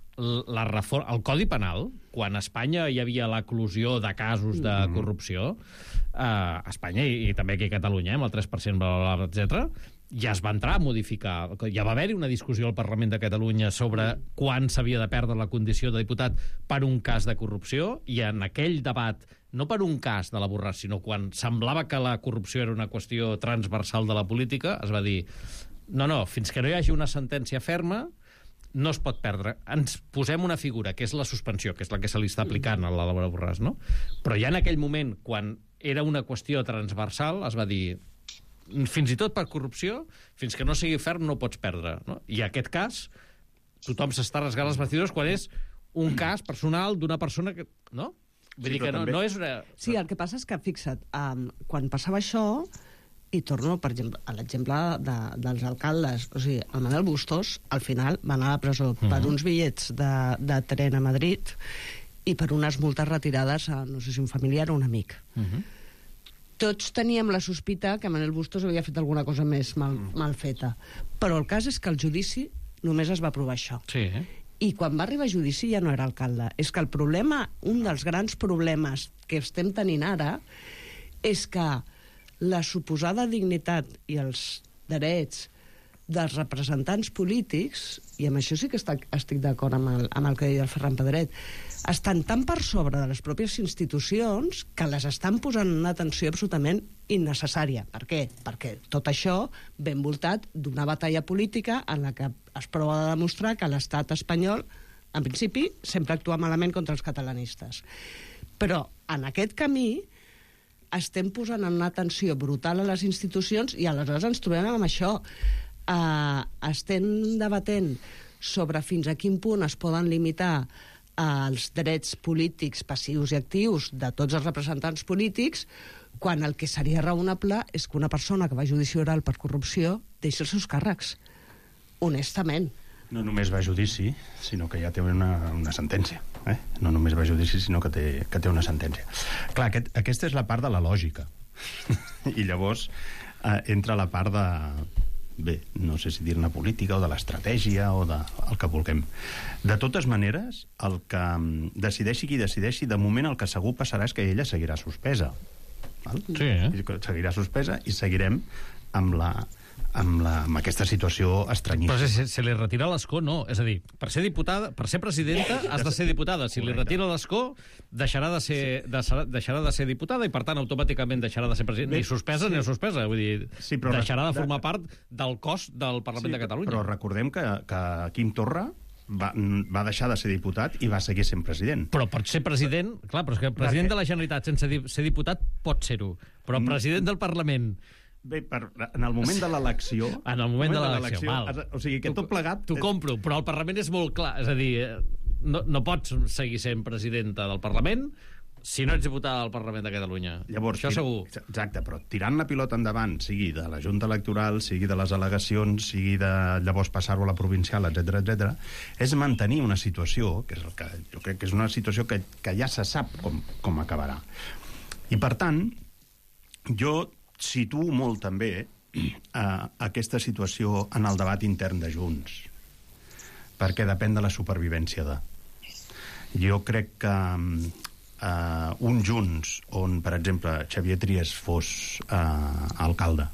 La reforma, el Codi Penal, quan a Espanya hi havia l'eclosió de casos de corrupció, a Espanya i, i també aquí a Catalunya, amb el tres per cent, etcètera, ja es va entrar a modificar. Ja va haver-hi una discussió al Parlament de Catalunya sobre quan s'havia de perdre la condició de diputat per un cas de corrupció, i en aquell debat, no per un cas de la Borràs, sinó quan semblava que la corrupció era una qüestió transversal de la política, es va dir, no, no, fins que no hi hagi una sentència ferma, no es pot perdre. Ens posem una figura, que és la suspensió, que és la que se li està aplicant a la Laura Borràs, no? Però ja en aquell moment, quan era una qüestió transversal, es va dir, fins i tot per corrupció, fins que no sigui ferm no pots perdre, no? I en aquest cas, tothom s'està rasgant les vestidures quan és un cas personal d'una persona que... No? Vull sí, dir que no, també... no és una... Sí, el que passa és que, fixa't, um, quan passava això, i torno, per exemple, a l'exemple de, dels alcaldes, o sigui, el Manuel Bustos, al final, va anar a la presó uh-huh. per uns bitllets de, de tren a Madrid i per unes multes retirades a, no sé si un familiar o un amic. Uh-huh. Tots teníem la sospita que Manuel Bustos havia fet alguna cosa més mal, mal feta. Però el cas és que el judici només es va provar això. Sí, eh? I quan va arribar a judici ja no era alcalde. És que el problema, un dels grans problemes que estem tenint ara, és que la suposada dignitat i els drets dels representants polítics, i amb això sí que està, estic d'acord amb, el, amb el que deia el Ferran Pedret, estan tan per sobre de les pròpies institucions que les estan posant en una atenció absolutament innecessària. Per què? Perquè tot això ve envoltat d'una batalla política en la que es prova de demostrar que l'estat espanyol, en principi, sempre actua malament contra els catalanistes. Però en aquest camí estem posant en una tensió brutal a les institucions i aleshores ens trobem amb això. Uh, estem debatent sobre fins a quin punt es poden limitar uh, els drets polítics passius i actius de tots els representants polítics, quan el que seria raonable és que una persona que va a judici oral per corrupció deixi els seus càrrecs. Honestament. No només va a judici, sinó que ja té una, una sentència. Eh? No només va a judici, sinó que té, que té una sentència. Clar, aquest, aquesta és la part de la lògica. I llavors eh, entra la part de... bé, no sé si dir-ne política o de l'estratègia o de el que vulguem. De totes maneres, el que decideixi qui decideixi, de moment el que segur passarà és que ella seguirà suspesa. Val? Sí, eh? Seguirà suspesa i seguirem amb la... amb, la, amb aquesta situació estranyíssima. Però si se li retira l'escó, no. És a dir, per ser diputada, per ser presidenta, has de ser diputada. Si li retira l'escó, deixarà de ser, de, deixarà de ser diputada i, per tant, automàticament deixarà de ser presidenta. Ni suspesa sí. ni suspesa. Vull dir, sí, però deixarà de formar part del cos del Parlament sí, de Catalunya. Però recordem que, que Quim Torra va, va deixar de ser diputat i va seguir sent president. Però pot ser president... Clar, però és que president de la Generalitat sense ser diputat pot ser-ho. Però president del Parlament... Bé, per, en el moment de l'elecció... En el moment de l'elecció, val. O sigui, que tot plegat... T'ho compro, però el Parlament és molt clar. És a dir, no, no pots seguir sent presidenta del Parlament si no ets diputada del Parlament de Catalunya. Llavors, això segur. Exacte, però tirant la pilota endavant, sigui de la Junta Electoral, sigui de les al·legacions, sigui de llavors passar-ho a la provincial, etcètera, etcètera, és mantenir una situació, que és el que jo crec que és una situació que, que ja se sap com, com acabarà. I, per tant, jo situo molt també eh, aquesta situació en el debat intern de Junts, perquè depèn de la supervivència de... Jo crec que eh, un Junts on, per exemple, Xavier Trias fos eh, alcalde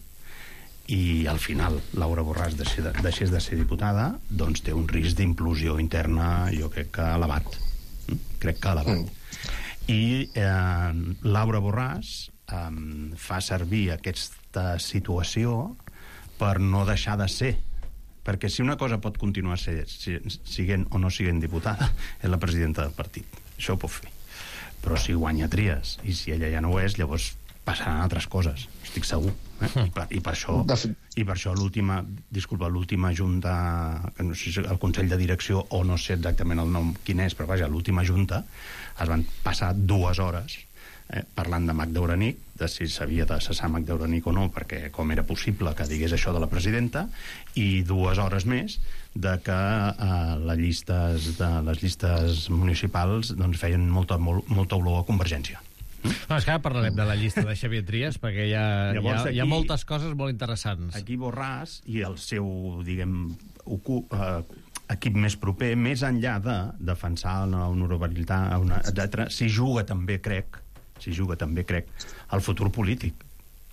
i al final Laura Borràs deixés de, deixés de ser diputada, doncs té un risc d'implosió interna, jo crec que elevat. Mm? Crec que elevat. Mm. I eh, Laura Borràs Um, fa servir aquesta situació per no deixar de ser, perquè si una cosa pot continuar ser, si, siguent o no siguent diputada és la presidenta del partit, això ho pot fer, però si guanya Trias i si ella ja no ho és, llavors passaran altres coses, estic segur. Eh? I, per, I per això, i per això l'última, disculpa, l'última junta, que no sé si el Consell de Direcció, o no sé exactament el nom quin és, però vaja, l'última junta, es van passar dues hores eh, parlant de Magda Uranic, de si s'havia de cessar Magda Uranic o no, perquè com era possible que digués això de la presidenta, i dues hores més de que eh, les, llistes de, les llistes municipals doncs, feien molta, molt, molta olor a Convergència. No, és que ara parlarem de la llista de Xavier Trias, perquè hi ha, Llavors, hi ha, aquí, hi ha moltes coses molt interessants. Aquí Borràs i el seu, diguem, ocu, eh, equip més proper, més enllà de defensar una honorabilitat, una, etcètera, s'hi juga també, crec, s'hi juga també, crec, el futur polític,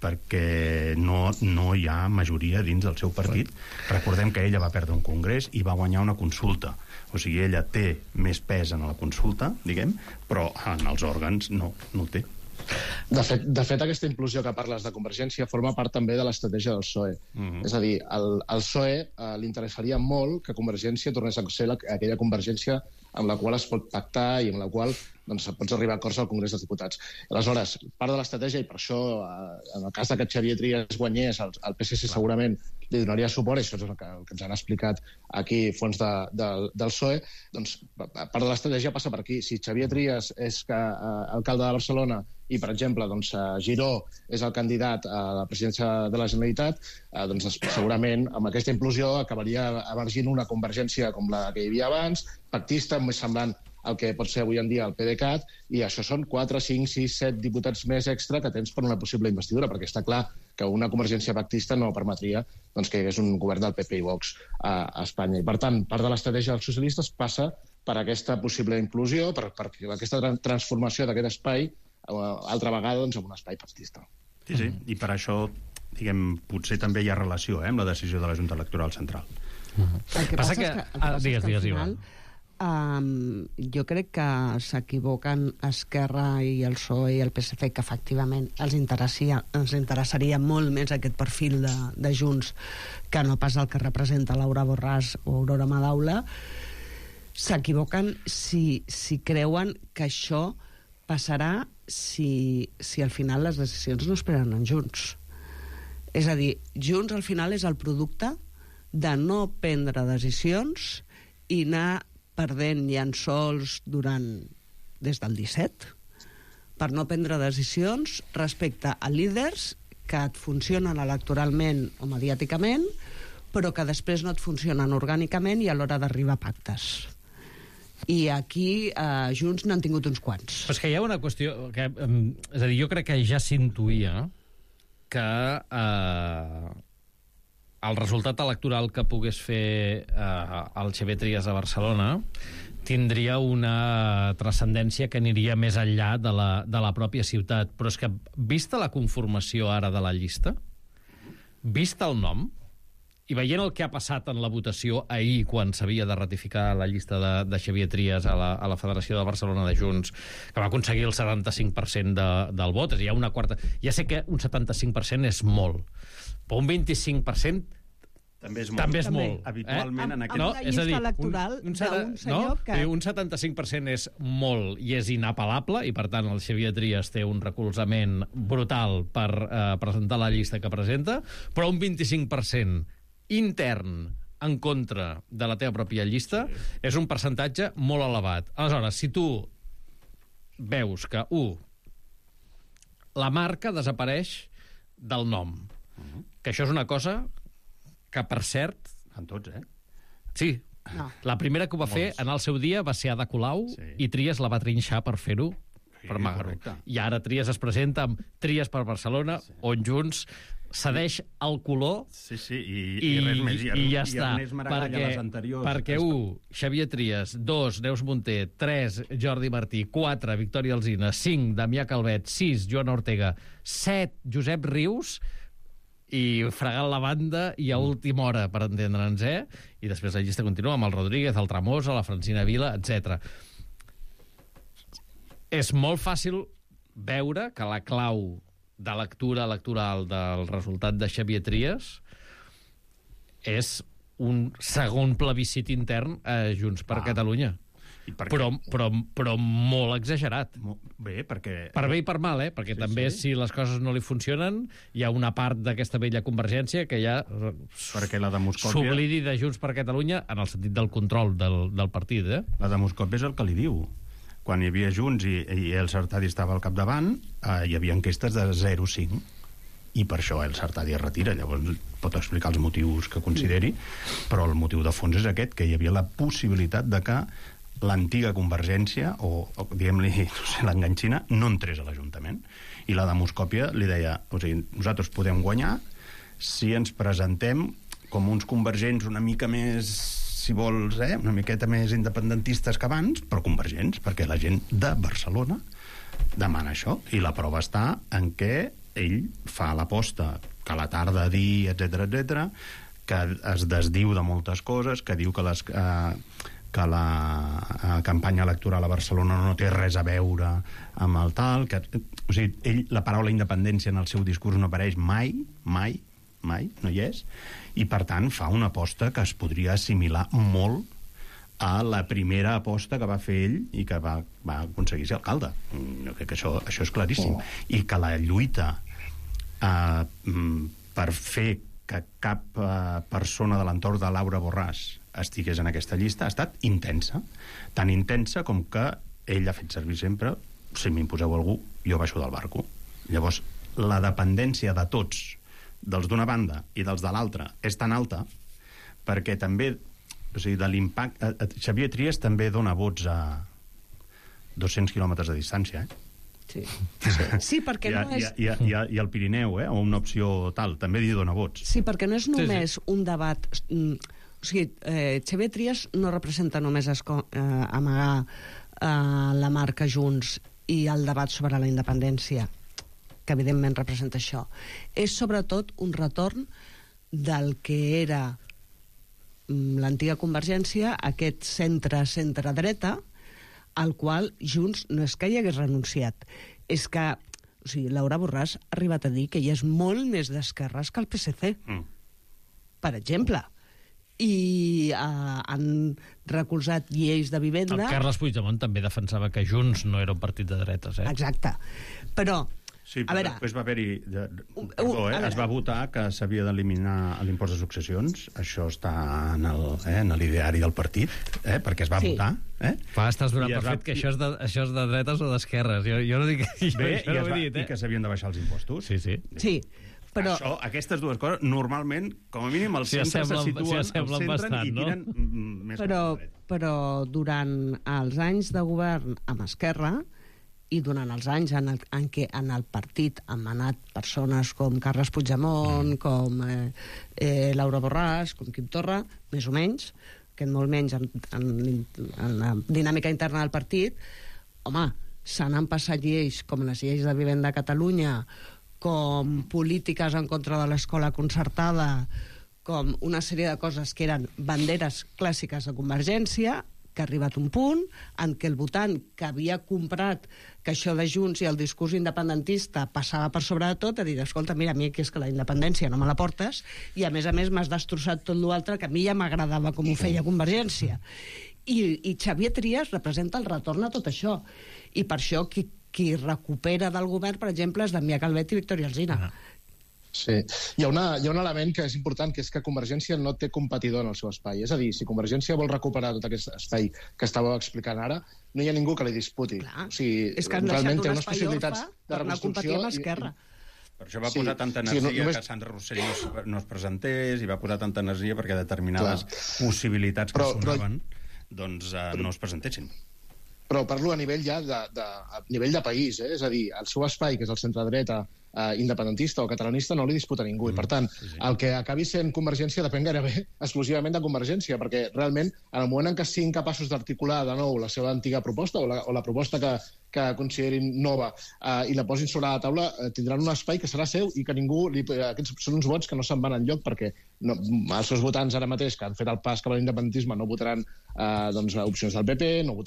perquè no, no hi ha majoria dins del seu partit. Recordem que ella va perdre un congrés i va guanyar una consulta. O sigui, ella té més pes en la consulta, diguem, però en els òrgans no, no el té. De fet, de fet, aquesta inclusió que parles de Convergència forma part també de l'estratègia del P S O E. Mm-hmm. És a dir, al, al P S O E eh, li interessaria molt que Convergència tornés a ser la, aquella Convergència amb la qual es pot pactar i amb la qual doncs, pots arribar a acords al Congrés dels Diputats. Aleshores, part de l'estratègia, i per això, eh, en el cas de que Xavier Trias guanyés, el, el P S C segurament li donaria suport, i això és el que, el que ens han explicat aquí fons de, de, del P S O E, doncs part de l'estratègia passa per aquí. Si Xavier Trias és que, eh, alcalde de Barcelona i, per exemple, doncs, Giró és el candidat a la presidència de la Generalitat, eh, doncs segurament amb aquesta inclusió acabaria emergint una convergència com la que hi havia abans, pactista, més semblant el que pot ser avui en dia el PDeCAT, i això són quatre, cinc, sis, set diputats més extra que tens per una possible investidura, perquè està clar que una convergència pactista no permetria doncs, que hi hagués un govern del P P i Vox a, a Espanya. I, per tant, part de l'estratègia dels socialistes passa per aquesta possible inclusió, per, per aquesta transformació d'aquest espai, altra vegada, doncs, en un espai pactista. Sí, sí, i per això, diguem, potser també hi ha relació eh, amb la decisió de la Junta Electoral Central. Uh-huh. El que passa, passa que, que, el que, ah, digues, digues, al final, Um, jo crec que s'equivoquen Esquerra i el P S O E i el P S C, que efectivament els interessaria, ens interessaria molt més aquest perfil de, de Junts que no pas el que representa Laura Borràs o Aurora Madaula. S'equivoquen si, si creuen que això passarà si, si al final les decisions no es prenen en Junts. És a dir, Junts al final és el producte de no prendre decisions i anar perdent llençols durant des del disset per no prendre decisions respecte a líders que et funcionen electoralment o mediàticament, però que després no et funcionen orgànicament i a l'hora d'arribar a pactes. I aquí eh, Junts n'han tingut uns quants. Però és que hi ha una qüestió que, eh, és a dir, jo crec que ja s'intuïa que eh, el resultat electoral que pogués fer eh, el Xavier Trias a Barcelona tindria una transcendència que aniria més enllà de la, de la pròpia ciutat. Però és que, vista la conformació ara de la llista, vista el nom, i veient el que ha passat en la votació ahir, quan s'havia de ratificar la llista de, de Xavier Trias a la, a la Federació de Barcelona de Junts, que va aconseguir el setanta-cinc per cent de, del vot, és a dir, una quarta... Ja sé que un setanta-cinc per cent és molt, però un vint-i-cinc per cent també és molt. També és molt. Habitualment, eh? en aquest... No, és a dir, electoral un, un, d'un senyor no? que... Un setanta-cinc per cent és molt i és inapel·lable, i per tant el Xavier Trias té un recolzament brutal per eh, presentar la llista que presenta, però un vint-i-cinc per cent intern en contra de la teva pròpia llista sí. És un percentatge molt elevat. Aleshores, si tu veus que, u, la marca desapareix del nom, uh-huh. que això és una cosa que, per cert... En tots, eh? Sí. No. La primera que ho va Molts. fer en el seu dia va ser Ada Colau, sí. i Trias la va trinxar per fer-ho, sí, per amagar-ho. I ara Trias es presenta amb Trias per Barcelona, sí. on Junts cedeix el color sí, sí, i, i, i res més. I, i ja està. Perquè, les anteriors, perquè un, Xavier Trias, dos, Neus Munté, tres, Jordi Martí, quatre, Victòria Alsina, cinc, Damià Calvet, sis, Joana Ortega, set, Josep Rius, i fregant la banda i a última hora, per entendre'ns, eh? I després la llista continua amb el Rodríguez, el Tramosa, la Francina Vila, etcètera. És molt fàcil veure que la clau de lectura electoral del resultat de Xavier Trias és un segon plebiscit intern a Junts per ah. Catalunya. però, però, però molt exagerat. Bé, perquè... Per bé i per mal, eh? Perquè Sí, també, sí. si les coses no li funcionen, hi ha una part d'aquesta vella Convergència que ja Perquè la demoscòpia... s'oblidi de Junts per Catalunya en el sentit del control del, del partit, eh? La demoscòpia és el que li diu. Quan hi havia Junts i, i el Sartadi estava al capdavant, eh, hi havia enquestes de zero coma cinc, i per això el Sartadi es retira. Llavors pot explicar els motius que consideri, però el motiu de fons és aquest, que hi havia la possibilitat de que l'antiga Convergència, o, o diguem-li, no sé, l'enganxina, no entrés a l'Ajuntament. I la demoscòpia li deia, o sigui, nosaltres podem guanyar si ens presentem com uns convergents una mica més, si vols, eh, una miqueta més independentistes que abans, però convergents, perquè la gent de Barcelona demana això, i la prova està en què ell fa l'aposta que a la tarda dir, etcètera, etcètera, que es desdiu de moltes coses, que diu que, les, eh, que la eh, campanya electoral a Barcelona no té res a veure amb el tal, que, o sigui, ell, la paraula independència en el seu discurs no apareix mai, mai, mai, no hi és, i per tant fa una aposta que es podria assimilar molt a la primera aposta que va fer ell i que va, va aconseguir ser alcalde. Jo crec que això, això és claríssim. Oh. I que la lluita eh, per fer que cap eh, persona de l'entorn de Laura Borràs estigués en aquesta llista ha estat intensa. Tan intensa com que ell ha fet servir sempre, si m'imposeu algú, jo baixo del barco. Llavors, la dependència de tots, dels d'una banda i dels de l'altra, és tan alta perquè també, o sigui, de l'impacte... Xavier Trias també dona vots a dos-cents quilòmetres de distància, eh? Sí, sí. Sí, perquè I, a, no és... I, a, i, a, I al Pirineu, eh? O una opció tal, també li dona vots. Sí, perquè no és només sí, sí. un debat... O sigui, eh, Xavier Trias no representa només esco, eh, amagar eh, la marca Junts i el debat sobre la independència, que evidentment representa això. És sobretot un retorn del que era l'antiga Convergència, aquest centre-centre-dreta, al qual Junts no és que hi hagués renunciat, és que, o sigui, Laura Borràs ha arribat a dir que ella és molt més d'esquerres que el P S C, mm. per exemple. I uh, han recolzat lleis de vivenda... El Carles Puigdemont també defensava que Junts no era un partit de dretes, eh? Exacte. Però... Sí, però a veure, després va haver-hi... Perdó, eh? Es va votar que s'havia d'eliminar l'impost de successions. Això està en el, eh, en l'ideari del partit, eh? Perquè es va sí. votar. Eh? Clar, estàs donant per fet va... que això és, de, això és de dretes o d'esquerres. Jo, jo no dic... Jo, Bé, jo i, no es va, dit, eh? i que s'havien de baixar els impostos. Sí, sí. Sí, però... Això, aquestes dues coses, normalment, com a mínim, al sí, centre se situen, sí, al centre bastant, i tiren no? més però, però durant els anys de govern amb Esquerra i durant els anys en, el, en què en el partit han anat persones com Carles Puigdemont, mm. com eh, eh, Laura Borràs, com Quim Torra, més o menys, que molt menys en, en, en la dinàmica interna del partit, home, se n'han passat lleis com les lleis de vivenda a Catalunya, com polítiques en contra de l'escola concertada, com una sèrie de coses que eren banderes clàssiques de Convergència, que ha arribat un punt en què el votant que havia comprat que això de Junts i el discurs independentista passava per sobre de tot, a dir, escolta, mira, a mi aquí és que la independència no me la portes, i a més a més m'has destrossat tot l'altre que a mi ja m'agradava com ho feia Convergència. I, i Xavier Trias representa el retorn a tot això. I per això qui, qui recupera del govern, per exemple, és Damià Calvet i Victòria Alsina. Ah. Sí. Hi ha, una, hi ha un element que és important, que és que Convergència no té competidor en el seu espai. És a dir, si Convergència vol recuperar tot aquest espai que estàveu explicant ara, no hi ha ningú que li disputi. Clar. O sigui, és que han realment té deixat un unes espai possibilitats orfe per anar a competir amb Esquerra. I... Per això va sí, posar tanta energia sí, no, només... només... que Sandra Rossell no es, no es presentés, i va posar tanta energia perquè determinades Clar. possibilitats que però, sonaven però... doncs uh, no es presentessin. Però parlo a nivell ja de, de, a nivell de país, eh? És a dir, el seu espai, que és el centre-dreta, eh, independentista o catalanista, no li disputa ningú. Mm, I, per tant, sí, sí. el que acabi sent Convergència depèn gairebé exclusivament de Convergència, perquè realment, en el moment en què siguin capaços d'articular de nou la seva antiga proposta, o la, o la proposta que, que considerin nova, eh, i la posin sobre la taula, eh, tindran un espai que serà seu i que ningú... Li, aquests són uns vots que no se'n van enlloc, perquè no, els seus votants ara mateix, que han fet el pas cap a l'independentisme, no votaran eh, doncs, opcions del P P, no votaran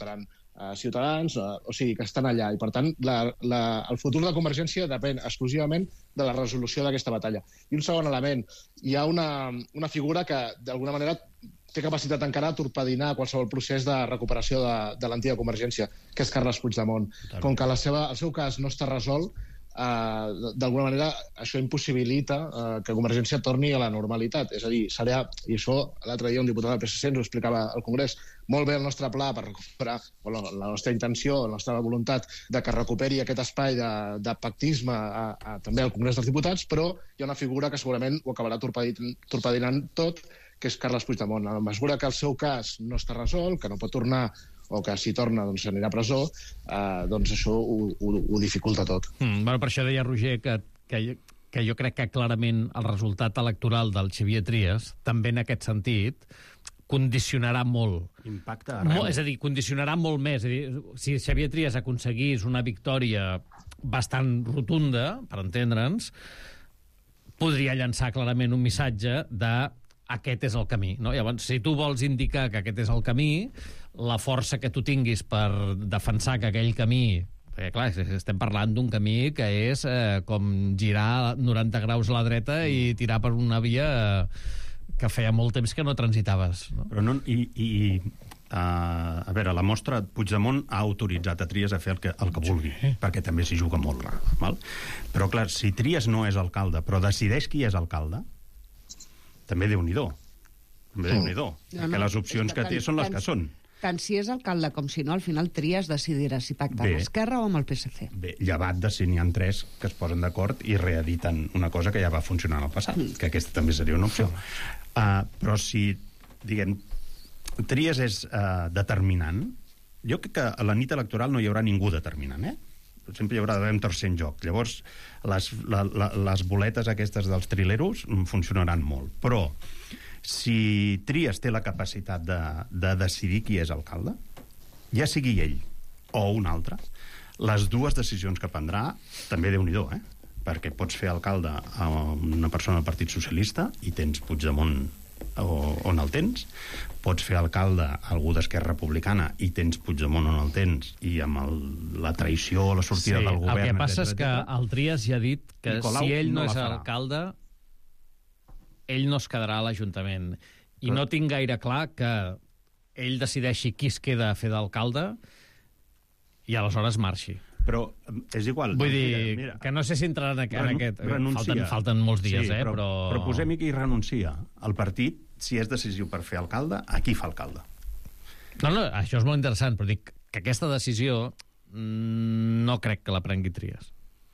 a Ciutadans, uh, o sigui, que estan allà. I, per tant, la, la, el futur de Convergència depèn exclusivament de la resolució d'aquesta batalla. I un segon element, hi ha una, una figura que, d'alguna manera, té capacitat encara de torpedinar qualsevol procés de recuperació de, de l'antiga Convergència, que és Carles Puigdemont. Com que la seva, el seu cas no està resolt, Uh, d'alguna manera això impossibilita uh, que Convergència torni a la normalitat. És a dir, serà, i això l'altre dia un diputat del P S C ens ho explicava al Congrés, molt bé el nostre pla per recuperar, o la, la nostra intenció, la nostra voluntat de que recuperi aquest espai de, de pactisme a, a, també al Congrés dels Diputats, però hi ha una figura que segurament ho acabarà torpedinant, torpedinant tot, que és Carles Puigdemont. A mesura que el seu cas no està resolt, que no pot tornar, o que si torna doncs, anirà a presó, eh, doncs això ho, ho, ho dificulta tot. Mm, bueno, per això deia Roger que, que, que jo crec que clarament el resultat electoral del Xavier Trias, també en aquest sentit, condicionarà molt. Impacta arreu. És a dir, condicionarà molt més. És a dir, si Xavier Trias aconseguís una victòria bastant rotunda, per entendre'ns, podria llançar clarament un missatge de aquest és el camí. No? Llavors, si tu vols indicar que aquest és el camí, la força que tu tinguis per defensar que aquell camí... Perquè, clar, estem parlant d'un camí que és eh, com girar noranta graus a la dreta i tirar per una via eh, que feia molt temps que no transitaves. No? Però no... I, i, uh, a veure, la mostra, Puigdemont ha autoritzat a Trias a fer el que, el que vulgui, sí. perquè també s'hi juga molt. Val? Però, clar, si Trias no és alcalde, però decideix qui és alcalde, també Déu-n'hi-do. També Déu-n'hi-do. No, no, perquè les opcions que, que té són les que són. Tant si és alcalde com si no, al final Trias decidirà si pacta amb Esquerra o amb el P S C. Bé, llevat de si n'hi ha tres que es posen d'acord i reediten una cosa que ja va funcionar en el passat, mm. que aquesta també seria una opció. Uh, però si, diguem, Trias és uh, determinant, jo crec que a la nit electoral no hi haurà ningú determinant, eh? Sempre hi haurà d'haver un tercer en joc. Llavors, les, la, la, les boletes aquestes dels trileros funcionaran molt. Però, si Trias té la capacitat de, de decidir qui és alcalde, ja sigui ell o un altre, les dues decisions que prendrà, també Déu-n'hi-do, eh? Perquè pots fer alcalde a una persona del Partit Socialista i tens Puigdemont on el tens, pots fer alcalde a algú d'Esquerra Republicana i tens Puigdemont on el tens, i amb el, la traïció o la sortida sí, del govern... El que passa etcètera, és que el Trias ja ha dit que Nicolau si ell no, no és farà. alcalde, ell no es quedarà a l'Ajuntament. I Però... no tinc gaire clar que ell decideixi qui es queda a fer d'alcalde i aleshores marxi. Però és igual. Vull doncs, dir, mira, mira. que no sé si entrarà en, en aquest... Renuncia. Falten, falten molts dies, sí, eh? Però, però... però posem-hi que hi renuncia. El partit, si és decisiu per fer alcalde, a qui fa alcalde? No, no, això és molt interessant, però dic que aquesta decisió no crec que la prengui Trias.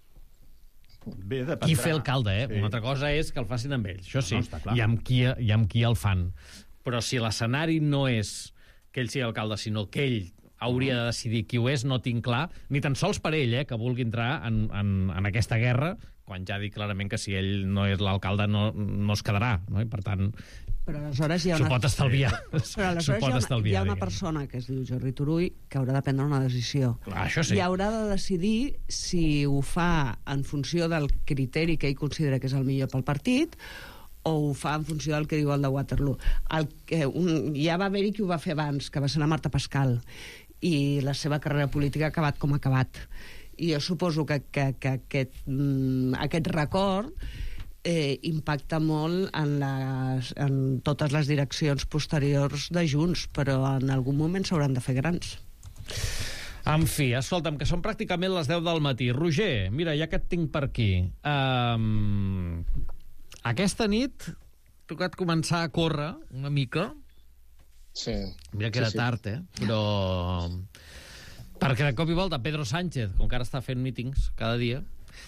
Bé, dependrà. Qui fer alcalde, eh? Sí. Una altra cosa és que el facin amb ell, això sí, no, no, i, amb qui, i amb qui el fan. Però si l'escenari no és que ell sigui alcalde, sinó que ell hauria de decidir qui ho és, no tinc clar, ni tan sols per ell, eh, que vulgui entrar en, en, en aquesta guerra, quan ja dic clarament que si ell no és l'alcalde no, no es quedarà, no? I per tant, però aleshores hi ha una... s'ho pot estalviar. Però aleshores pot hi ha, estalviar, hi ha una diguem. persona que es diu Jordi Turull que haurà de prendre una decisió. Clar, això sí. I haurà de decidir si ho fa en funció del criteri que ell considera que és el millor pel partit o ho fa en funció del que diu el de Waterloo. El que, un, ja va haver-hi qui ho va fer abans, que va ser la Marta Pascal, i la seva carrera política ha acabat com ha acabat. I jo suposo que, que, que aquest, mm, aquest record eh, impacta molt en, les, en totes les direccions posteriors de Junts, però en algun moment s'hauran de fer grans. En fi, escolta'm, que són pràcticament les deu del matí. Roger, mira, ja que et tinc per aquí, um, aquesta nit ha tocat començar a córrer una mica. Sí. Mira que era sí, sí. tard, eh? Però... Perquè de cop i volta Pedro Sánchez, com que ara està fent mítings cada dia,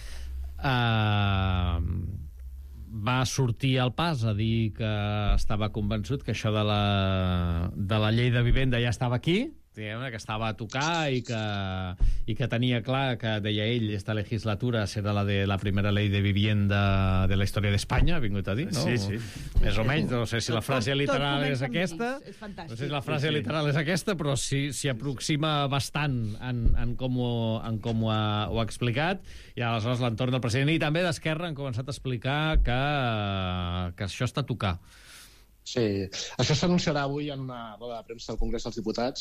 eh, va sortir al pas a dir que estava convençut que això de la, de la llei de vivenda ja estava aquí, diguem, que estava a tocar i que, i que tenia clar que, deia ell, esta legislatura serà la de la primera ley de vivienda de la història d'Espanya, ha vingut a dir, no? Sí, sí. Més o menys, no sé si la frase Tot- tot literal és comença amb aquesta, ells, és fantàstic. no sé si la frase Sí, sí. literal és aquesta, però s'hi sí, aproxima bastant en, en com, ho, en com ho, ha, ho ha explicat, i aleshores l'entorn del president i també d'Esquerra han començat a explicar que, que això està a tocar. Sí. Això s'anunciarà avui en una roda de premsa del Congrés dels Diputats.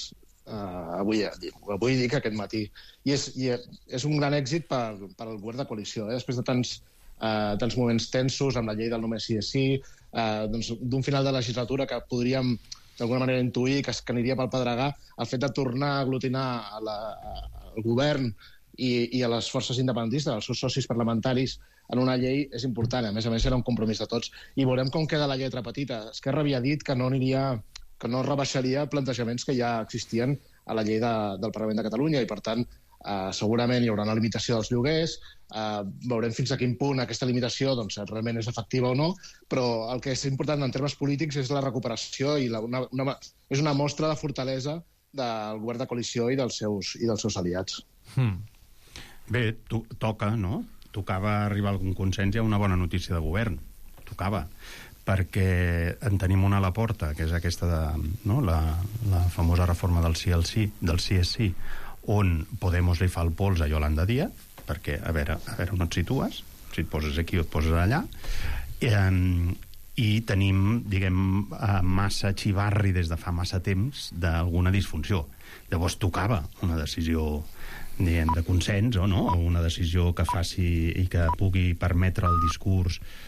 Uh, avui, avui dic aquest matí. I és, i és un gran èxit per, per al govern de coalició. Eh? Després de tants, uh, tants moments tensos amb la llei del només sí és sí, uh, doncs, d'un final de legislatura que podríem d'alguna manera intuir que, que aniria pel pedregar, el fet de tornar a aglutinar a la, a, al govern i, i a les forces independentistes, als seus socis parlamentaris, en una llei és important. A més a més, era un compromís de tots. I veurem com queda la lletra petita. Esquerra havia dit que no aniria... que no rebaixaria plantejaments que ja existien a la llei de, del Parlament de Catalunya i, per tant, eh, segurament hi haurà una limitació dels lloguers, eh, veurem fins a quin punt aquesta limitació doncs, realment és efectiva o no, però el que és important en termes polítics és la recuperació i la, una, una, és una mostra de fortalesa del govern de coalició i dels seus, i dels seus aliats. Hmm. Bé, to, toca, no? Tocava arribar a algun consens i a una bona notícia de govern. Tocava. Perquè en tenim una a la porta, que és aquesta de, no, la, la famosa reforma del sí al sí, del sí és sí, on Podemos li fa el pols a Yolanda Díaz, perquè, a veure, a veure on et situes, si et poses aquí o et poses allà, eh, i tenim, diguem, massa xivarri des de fa massa temps d'alguna disfunció. Llavors tocava una decisió, diguem, de consens, o no? O una decisió que faci i que pugui permetre el discurs